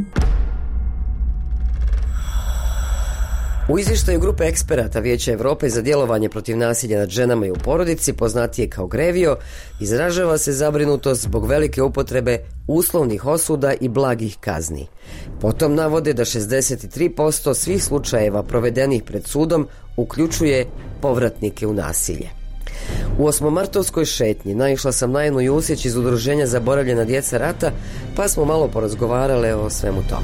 U izvještaju grupe eksperata Vijeća Europe za djelovanje protiv nasilja nad ženama i u porodici, poznatije kao GREVIO, izražava se zabrinutost zbog velike upotrebe uslovnih osuda i blagih kazni. Potom navode da 63% svih slučajeva provedenih pred sudom uključuje povratnike u nasilje. U osmomartovskoj šetnji naišla sam na jednu Jusić iz udruženja Zaboravljena djeca rata, pa smo malo porazgovarale o svemu tome.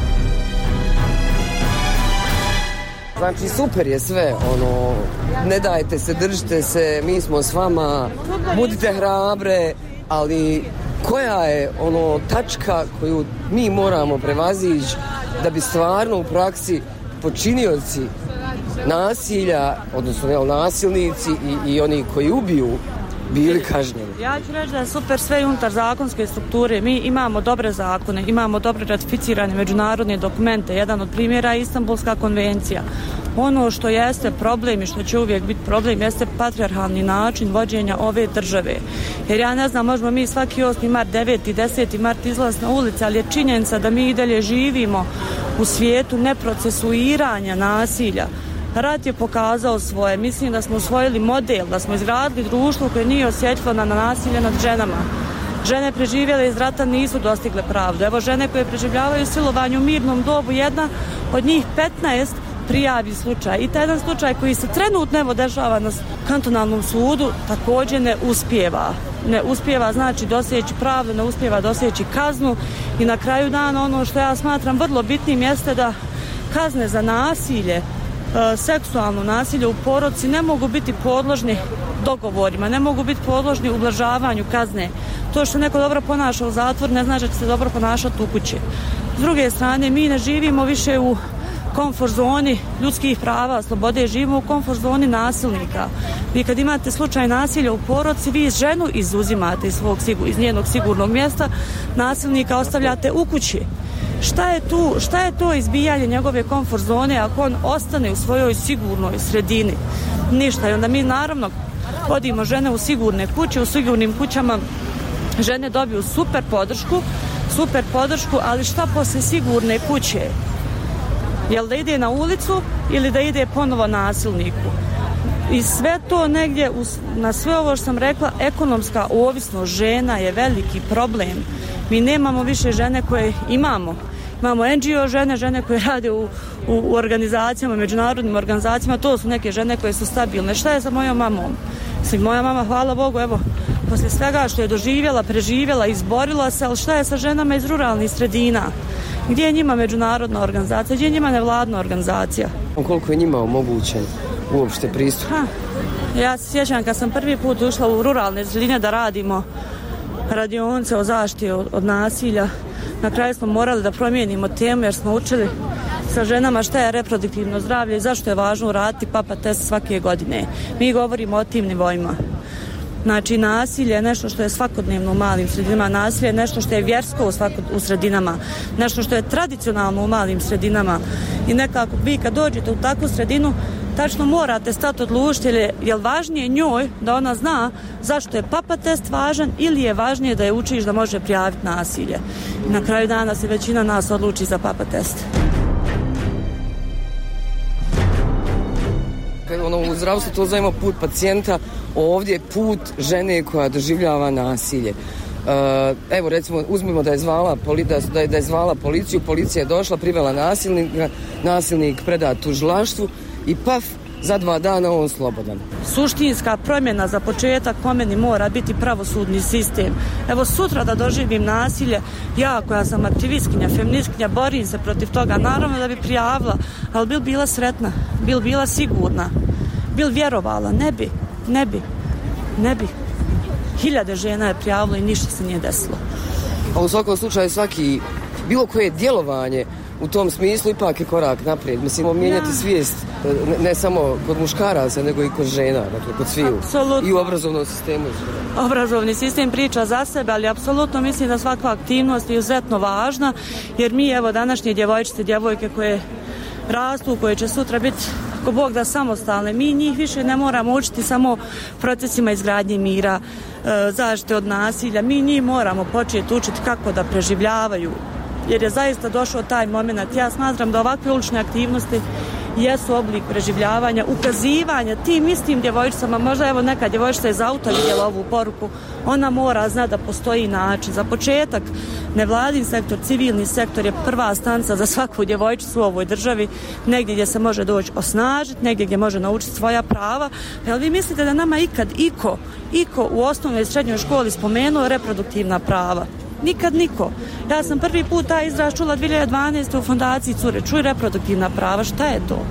Znači super je sve, ne dajte se, držite se, mi smo s vama, budite hrabre, ali koja je tačka koju mi moramo prevazići da bi stvarno u praksi počinioci nasilja, odnosno nasilnici i oni koji ubiju bili kažnjeni? Ja ću reći da je super sve unutar zakonske strukture. Mi imamo dobre zakone, imamo dobre ratificirane međunarodne dokumente. Jedan od primjera je Istanbulska konvencija. Ono što jeste problem i što će uvijek biti problem jeste patrijarhalni način vođenja ove države. Jer ja ne znam, možemo mi svaki 8. mart, 9. i 10. mart izlaz na ulice, ali je činjenica da mi i dalje živimo u svijetu neprocesuiranja nasilja. Rat je pokazao svoje. Mislim da smo usvojili model, da smo izgradili društvo koje nije osjetljivo na nasilje nad ženama. Žene preživjele iz rata nisu dostigle pravdu. Evo žene koje preživljavaju silovanje u mirnom dobu, jedna od njih 15 prijavi slučaj. I taj jedan slučaj koji se trenutno evo dešava na kantonalnom sudu također ne uspijeva. Ne uspijeva znači doseći pravdu, ne uspijeva doseći kaznu i na kraju dana ono što ja smatram vrlo bitnim jeste da kazne za nasilje, seksualno nasilje u porodici ne mogu biti podložni dogovorima, ne mogu biti podložni ublažavanju kazne. To što neko dobro ponaša u zatvoru ne znači da će se dobro ponašati u kući. S druge strane, mi ne živimo više u komfort zoni ljudskih prava, slobode, živimo u komfort zoni nasilnika. Vi kad imate slučaj nasilja u porodici, vi ženu izuzimate iz njenog sigurnog mjesta, nasilnika ostavljate u kući. Šta je to izbijanje njegove komfort zone ako on ostane u svojoj sigurnoj sredini? Ništa. I onda mi naravno vodimo žene u sigurne kuće, u sigurnim kućama žene dobiju super podršku, ali šta poslije sigurne kuće? Jel da ide na ulicu ili da ide ponovo nasilniku? I sve to negdje, na sve ovo što sam rekla, ekonomska ovisnost žena je veliki problem. Mi nemamo više žene koje imamo. Imamo NGO žene koje rade u organizacijama, međunarodnim organizacijama, to su neke žene koje su stabilne. Šta je sa mojom mamom? Moja mama, hvala Bogu, evo, poslije svega što je doživjela, preživjela, izborila se, ali šta je sa ženama iz ruralnih sredina? Gdje je njima međunarodna organizacija, gdje je njima nevladna organizacija? Koliko je njima omogućen uopšte pristup? Ja se sjećam kad sam prvi put ušla u ruralne sredine da radimo radionice o zaštiti od nasilja. Na kraju smo morali da promijenimo temu jer smo učili sa ženama šta je reproduktivno zdravlje i zašto je važno raditi papa test svake godine. Mi govorimo o tim nivoima. Znači nasilje je nešto što je svakodnevno u malim sredinama, nasilje je nešto što je vjersko u sredinama, nešto što je tradicionalno u malim sredinama i nekako vi kad dođete u takvu sredinu tačno morate stati odlučiti je li važnije njoj da ona zna zašto je papa test važan ili je važnije da je učiš da može prijaviti nasilje. I na kraju dana se većina nas odluči za papa test. U zdravstvu to zovemo put pacijenta, ovdje je put žene koja doživljava nasilje. Evo recimo uzmimo da je zvala policiju, policija je došla, privela nasilnika, nasilnik predat tužilaštvu i paf, za 2 dana on slobodan. Suštinska promjena za početak po meni mora biti pravosudni sistem. Evo sutra da doživim nasilje, ja koja sam aktivistkinja, feministkinja, borim se protiv toga, naravno da bi prijavila, ali bil bila sretna, bil bila sigurna, bil vjerovala, ne bi. 1000 žena je prijavilo i ništa se nije desilo. A u svakom slučaju bilo koje djelovanje u tom smislu ipak je korak naprijed. Mislimo mijenjati svijest ne samo kod muškaraca, nego i kod žena, dakle kod sviju. I u obrazovnom sistemu. Obrazovni sistem priča za sebe, ali apsolutno mislim da svaka aktivnost je izuzetno važna, jer mi evo današnje djevojčice, djevojke koje rastu, koje će sutra biti ako Bog da samostalne, mi njih više ne moramo učiti samo procesima izgradnje mira, zaštite od nasilja, mi njih moramo početi učiti kako da preživljavaju, jer je zaista došao taj moment. Ja smatram da ovakve ulične aktivnosti jesu oblik preživljavanja, ukazivanja tim istim djevojčicama, možda evo neka djevojčica iz auta vidjela ovu poruku, ona mora znati da postoji način. Za početak, nevladin sektor, civilni sektor je prva stanca za svaku djevojčicu u ovoj državi, negdje gdje se može doći osnažiti, negdje gdje može naučiti svoja prava. Jel vi mislite da nama ikad iko u osnovnoj i srednjoj školi spomenuo reproduktivna prava? Nikad niko. Ja sam prvi put taj izraz čula 2012. u fondaciji Cure. Čuj reproduktivna prava, šta je to?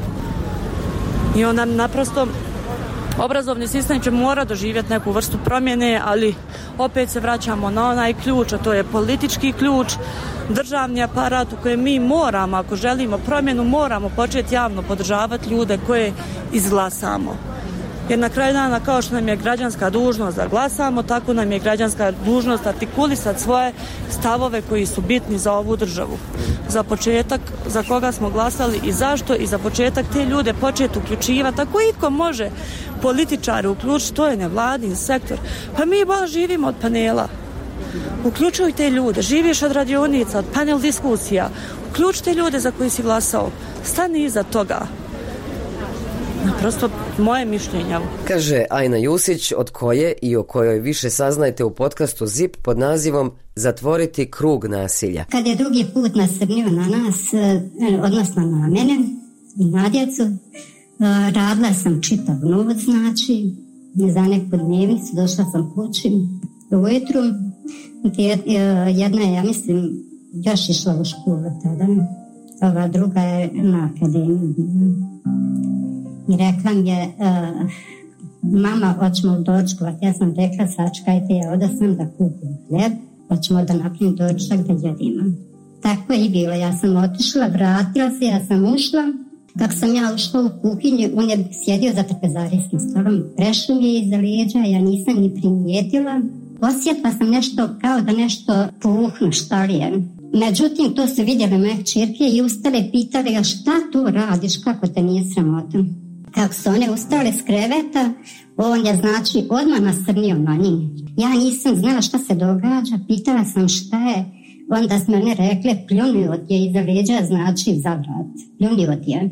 I onda naprosto obrazovni sistem će mora doživjeti neku vrstu promjene, ali opet se vraćamo na onaj ključ, a to je politički ključ, državni aparat u kojem mi moramo, ako želimo promjenu, moramo početi javno podržavati ljude koje izglasamo. Jer na kraju dana, kao što nam je građanska dužnost da glasamo, tako nam je građanska dužnost artikulisati svoje stavove koji su bitni za ovu državu. Za početak, za koga smo glasali i zašto, i za početak te ljude početi uključivati. Ako iko može političari uključiti, to je nevladin sektor. Pa mi baš živimo od panela. Uključuj te ljude, živiš od radionica, od panel diskusija. Uključite ljude za koji si glasao. Stani iza toga. Prosto moje mišljenje. Kaže Ajna Jusić, od koje i o kojoj više saznajte u podcastu ZIP pod nazivom Zatvoriti krug nasilja. Kad je drugi put nasrnio na nas, odnosno na mene i na djecu, radila sam čitav noć, znači, za neku dnevnicu, došla sam kući ujutru, jedna je, ja mislim, još išla u školu tada, ova druga je na akademiji. I rekla mi je, mama, hoćemo dočkovati. Ja sam rekla, sačekajte, ja oda sam da kupim hljeb, hoćemo da napravim dočak da jedimo. Tako je i bilo, ja sam otišla, vratila se, ja sam ušla. Kako sam ja ušla u kuhinju, on je sjedio za trpezarijskim stolom, prešao mi je iza lijeđa, ja nisam ni primijetila. Osjetila sam nešto, kao da nešto puhnu, šta li je. Međutim, to su vidjeli moje kćerke i ustale, pitali ga šta tu radiš, kako te nije sramota. Kako su one ustale s kreveta, on je znači odmah nasrnio na njih. Ja nisam znala šta se događa, pitala sam šta je, onda smo one rekle pljunio ti je iza leđa, znači za vrat, pljunio ti je.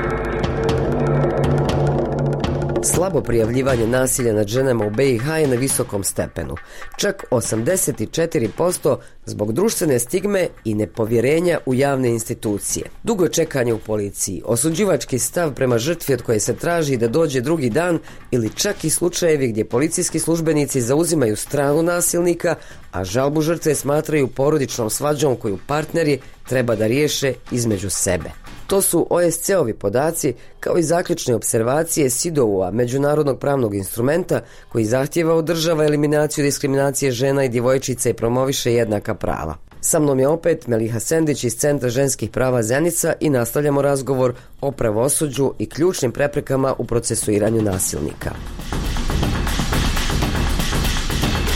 Slabo prijavljivanje nasilja nad ženama u BiH je na visokom stepenu. Čak 84% zbog društvene stigme i nepovjerenja u javne institucije. Dugo čekanje u policiji, osuđivački stav prema žrtvi od koje se traži da dođe drugi dan ili čak i slučajevi gdje policijski službenici zauzimaju stranu nasilnika, a žalbu žrtve smatraju porodičnom svađom koju partneri treba da riješe između sebe. To su OSCE-ovi podaci kao i zaključne observacije SIDOV-a, međunarodnog pravnog instrumenta koji zahtijeva od država eliminaciju diskriminacije žena i djevojčica i promoviše jednaka prava. Sa mnom je opet Meliha Sendić iz Centra ženskih prava Zenica i nastavljamo razgovor o pravosuđu i ključnim preprekama u procesuiranju nasilnika.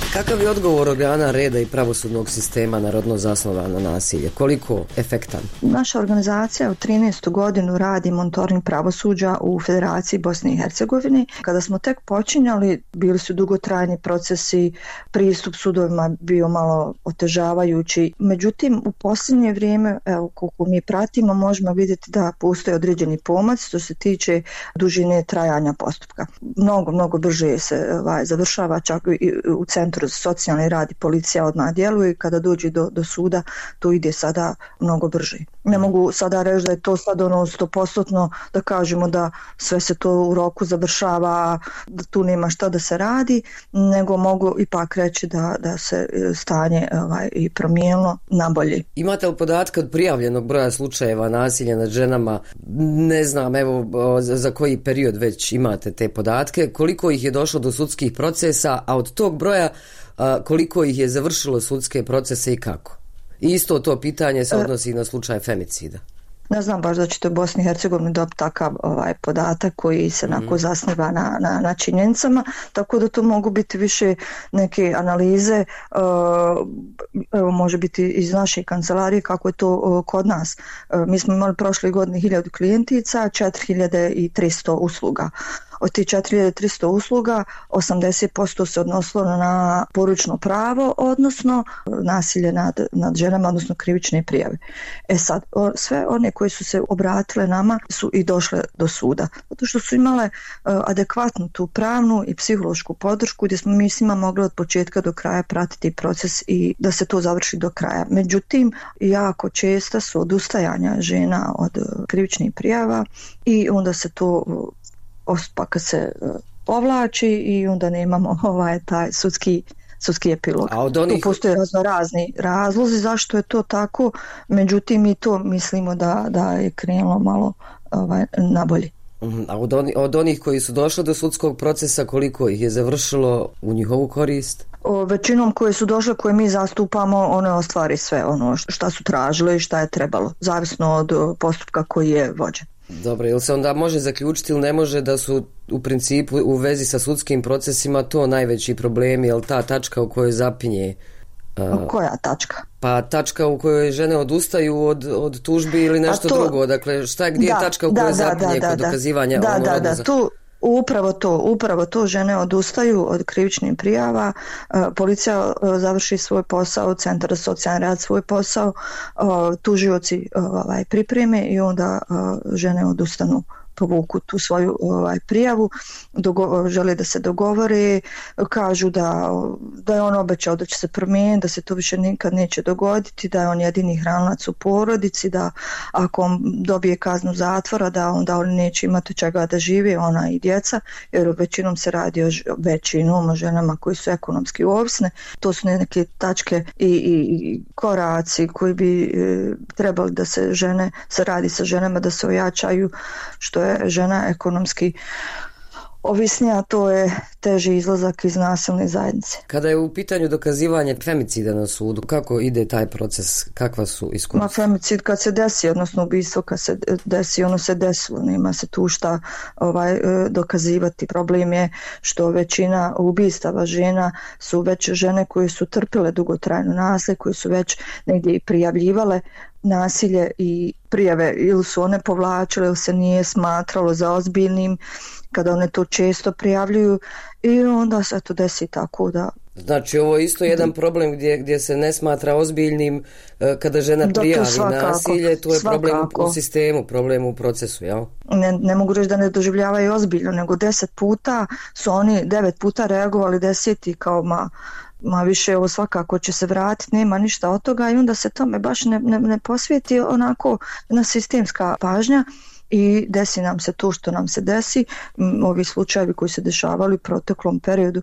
Kakav je odgovor organa reda i pravosudnog sistema na rodno zasnovano nasilje? Koliko efektan? Naša organizacija u 13. godinu radi monitoring pravosuđa u Federaciji Bosne i Hercegovine. Kada smo tek počinjali, bili su dugotrajni procesi, pristup sudovima bio malo otežavajući. Međutim, u posljednje vrijeme, evo, koliko mi pratimo, možemo vidjeti da postoje određeni pomac što se tiče dužine trajanja postupka. Mnogo brže se završava, čak i u Centru za socijalni rad i policija odmah djeluje. Kada dođe do suda, to ide sada mnogo brže. Ne mogu sada reći da je to sad 100% da kažemo da sve se to u roku završava, da tu nema šta da se radi, nego mogu ipak reći da se stanje i promijenilo na bolje. Imate li podatke od prijavljenog broja slučajeva nasilja nad ženama? Ne znam, evo, za koji period već imate te podatke, koliko ih je došlo do sudskih procesa, a od tog broja koliko ih je završilo sudske procese i kako? I isto to pitanje se odnosi na slučaj femicida. Ne znam baš da ćete u Bosni i Hercegovini dobiti takav podatak koji se zasniva na činjenicama, tako da to mogu biti više neke analize, može biti iz naše kancelarije kako je to kod nas. Mi smo imali prošle godine 1000 klijentica, 4300 usluga. Od tih 4300 usluga 80% se odnosilo na poručno pravo, odnosno nasilje nad ženama, odnosno krivične prijave. Sad, sve one koje su se obratile nama su i došle do suda, zato što su imale adekvatnu tu pravnu i psihološku podršku gdje smo mi s njima mogli od početka do kraja pratiti proces i da se to završi do kraja. Međutim, jako česta su odustajanja žena od krivičnih prijava i onda se to postupak se povlači i onda nemamo taj sudski epilog. Tu postoje razni razlozi zašto je to tako, međutim i to mislimo da je krenulo malo na bolje. A od onih koji su došli do sudskog procesa, koliko ih je završilo u njihovu korist? Većinom koje su došle, koje mi zastupamo, one ostvari sve ono šta su tražile i šta je trebalo, zavisno od postupka koji je vođen. Dobro, ili se onda može zaključiti ili ne može da su u principu u vezi sa sudskim procesima to najveći problemi, jel ta tačka u kojoj zapinje? Koja tačka? Pa tačka u kojoj žene odustaju od tužbi ili nešto drugo, dakle gdje je tačka u kojoj zapinje kod dokazivanja? Tu upravo to žene odustaju od krivičnih prijava, policija završi svoj posao, Centar za socijalni rad svoj posao, tužioci pripreme i onda žene odustanu, povuku tu svoju prijavu, žele da se dogovore, kažu da je on obećao da će se promijeniti, da se to više nikad neće dogoditi, da je on jedini hranac u porodici, da ako on dobije kaznu zatvora, da onda oni neće imati čega da žive, ona i djeca, jer većinom se radi o ženama koji su ekonomski ovisne. To su neke tačke i koraci koji bi trebali da se radi sa ženama, da se ojačaju, što je žena ekonomski ovisnija, to je teži izlazak iz nasilne zajednice. Kada je u pitanju dokazivanje femicida na sudu, kako ide taj proces, kakva su iskustva? Femicid kad se desi, odnosno ubistvo kad se desi, ono se desilo, nema se tu šta dokazivati. Problem je što većina ubistava žena su već žene koje su trpile dugotrajno nasilje, koje su već negdje i prijavljivale nasilje i prijave ili su one povlačile ili se nije smatralo za ozbiljnim kada one to često prijavljuju i onda se to desi tako da... Znači ovo je isto jedan problem gdje se ne smatra ozbiljnim kada žena prijavi nasilje, to je problem u sistemu, problem u procesu, jel? Ne mogu reći da ne doživljavaju ozbiljno, nego 10 puta su oni 9 puta reagovali 10 kao ma više ovo svakako će se vratiti, nema ništa od toga i onda se tome baš ne posvijeti onako jedna sistemska pažnja i desi nam se to što nam se desi. Ovi slučajevi koji se dešavali u proteklom periodu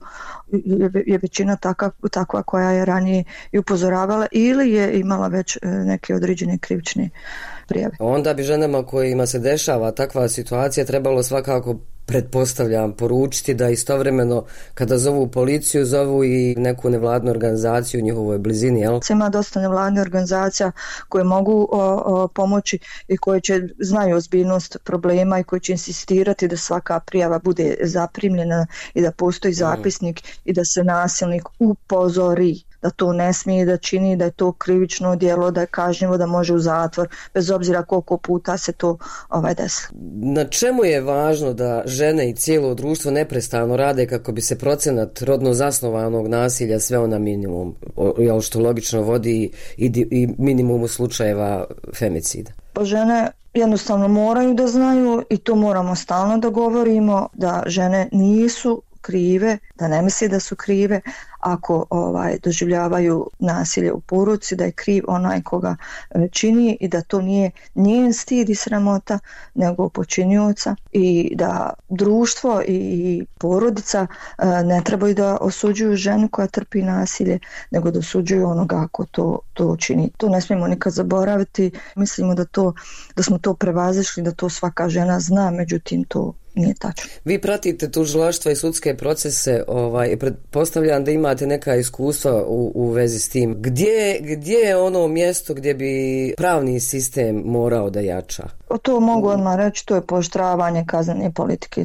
je većina takva koja je ranije i upozoravala ili je imala već neke određene krivične prijave. Onda bi ženama kojima se dešava takva situacija trebalo svakako pretpostavljam, poručiti da istovremeno kada zovu policiju, zovu i neku nevladnu organizaciju u njihovoj blizini, jel? Ima dosta nevladnih organizacija koje mogu pomoći i koje znaju ozbiljnost problema i koje će insistirati da svaka prijava bude zaprimljena i da postoji zapisnik i da se nasilnik upozori da to ne smije da čini, da je to krivično djelo, da je kažnjivo, da može u zatvor, bez obzira koliko puta se to desi. Na čemu je važno da žene i cijelo društvo neprestano rade kako bi se procenat rodno zasnovanog nasilja sveo na minimum, što logično vodi i minimumu slučajeva femicida? Pa žene jednostavno moraju da znaju i to moramo stalno da govorimo, da žene nisu krive, da ne misli da su krive ako doživljavaju nasilje u porodici, da je kriv onaj koga čini i da to nije njen stid i sramota, nego počinioca, i da društvo i porodica ne trebaju da osuđuju ženu koja trpi nasilje, nego da osuđuju onoga ako to čini. To ne smijemo nikad zaboraviti. Mislimo da smo to prevazišli, da to svaka žena zna, međutim to nije tačno. Vi pratite tužilaštva i sudske procese, pretpostavljam da imate neka iskustva u vezi s tim. Gdje je ono mjesto gdje bi pravni sistem morao da jača? To mogu odmah reći, to je pooštravanje kaznene politike.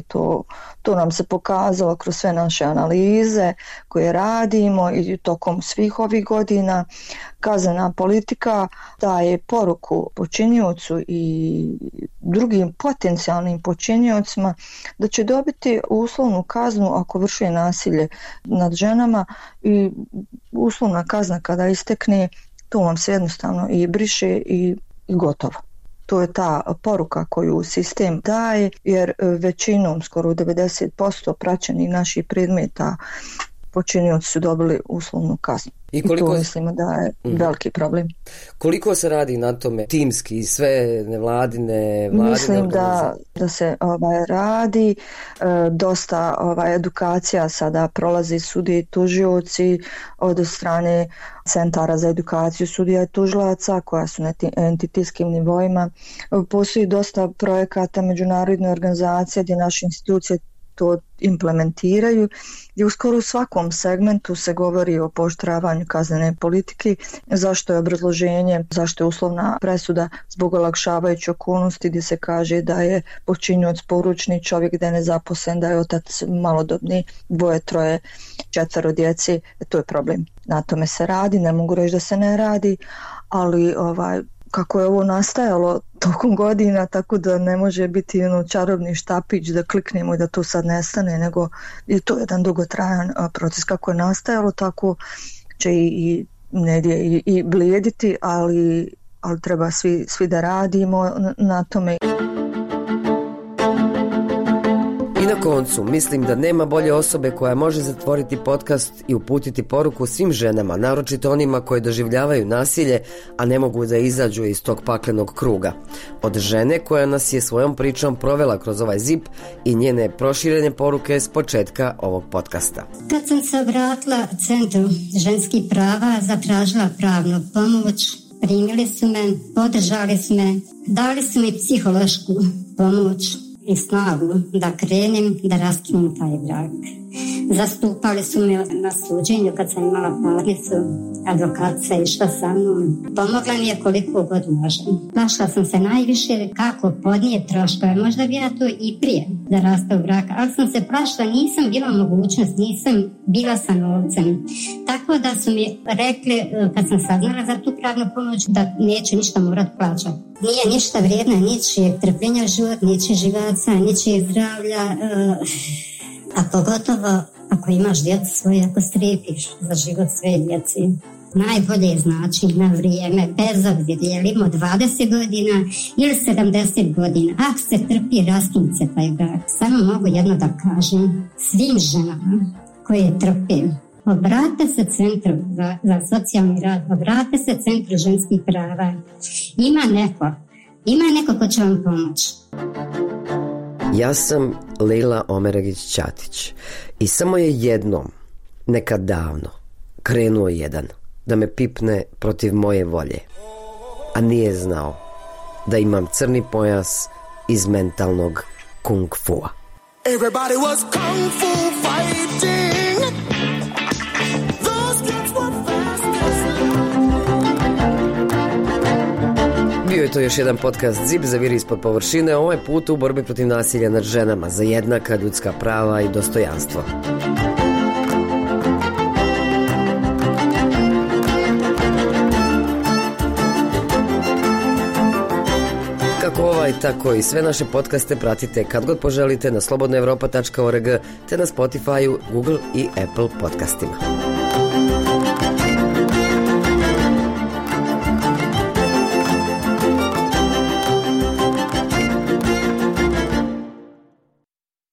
To nam se pokazalo kroz sve naše analize koje radimo i tokom svih ovih godina. Kaznena politika daje poruku počiniocu i drugim potencijalnim počiniocima da će dobiti uslovnu kaznu ako vrši nasilje nad ženama, i uslovna kazna kada istekne, to vam se jednostavno i briše i gotovo. To je ta poruka koju sistem daje, jer većinom, skoro 90% praćenih naših predmeta počinioci su dobili uslovnu kaznu. I to mislimo da je veliki problem. Koliko se radi na tome timski, sve nevladine, vladine? Mislim da se radi dosta edukacija sada prolazi sudije i tužioci od strane centara za edukaciju sudija i tužilaca koja su na entitetskim nivoima. Postoji dosta projekata međunarodne organizacije gdje naše institucije to implementiraju i u skoro svakom segmentu se govori o pooštravanju kaznene politike, zašto je obrazloženje, zašto je uslovna presuda zbog olakšavajuće okolnosti gdje se kaže da je počinioc poručni čovjek, da je nezaposlen, da je otac malodobni, 2, 3, 4 djece. To je problem. Na tome se radi, ne mogu reći da se ne radi, ali kako je ovo nastajalo tokom godina, tako da ne može biti čarobni štapić da kliknemo i da to sad nestane, nego je to jedan dugotrajan proces. Kako je nastajalo, tako će i negdje i blijediti, ali treba svi da radimo na tome. I na koncu, mislim da nema bolje osobe koja može zatvoriti podcast i uputiti poruku svim ženama, naročito onima koji doživljavaju nasilje, a ne mogu da izađu iz tog paklenog kruga. Od žene koja nas je svojom pričom provela kroz ovaj zip i njene proširene poruke s početka ovog podcasta. Kad sam se obratila Centru ženskih prava, zatražila pravnu pomoć, primili su me, podržali su me, dali su mi psihološku pomoć i snagu da krenem da raskinem taj brak. Zastupali su me na suđenju kad sam imala parnicu, advokatica je išla sa mnom. Pomogla mi je koliko god može. Plašila sam se najviše kako podnije troškove, možda bi ja to i prije da raste u brak, ali sam se plašila, nisam bila mogućnost, nisam bila sa novcem. Tako da su mi rekli, kad sam saznala za tu pravnu pomoć, da neću ništa morat plaćati. Nije ništa vrijedna, ničijeg trpljenja život, ničijeg živaca, ničijeg zdravlja, a pogotovo ako imaš djecu svoje, ako strepiš za život svoje djeci. Najbolje znači na vrijeme, bez obzira je li imao 20 godina ili 70 godina. Ako se trpi, raskinut se taj brak. Samo mogu jedno da kažem svim ženama koje trpe. Obrate se Centru za socijalni rad, obrate se Centru ženskih prava. Ima neko ko će vam pomoći. Ja sam Lejla Omeragić-Ćatić i samo je jednom, nekad davno, krenuo jedan da me pipne protiv moje volje, a nije znao da imam crni pojas iz mentalnog kung fua. Everybody was kung fu fighting. Those kids were fast as Bio je to još jedan podcast ZIP Zaviri ispod površine, ovaj put u borbi protiv nasilja nad ženama za jednaka ljudska prava i dostojanstvo. Kako ovaj, tako i sve naše podcaste pratite kad god poželite na slobodnaevropa.org te na Spotify, Google i Apple podcastima.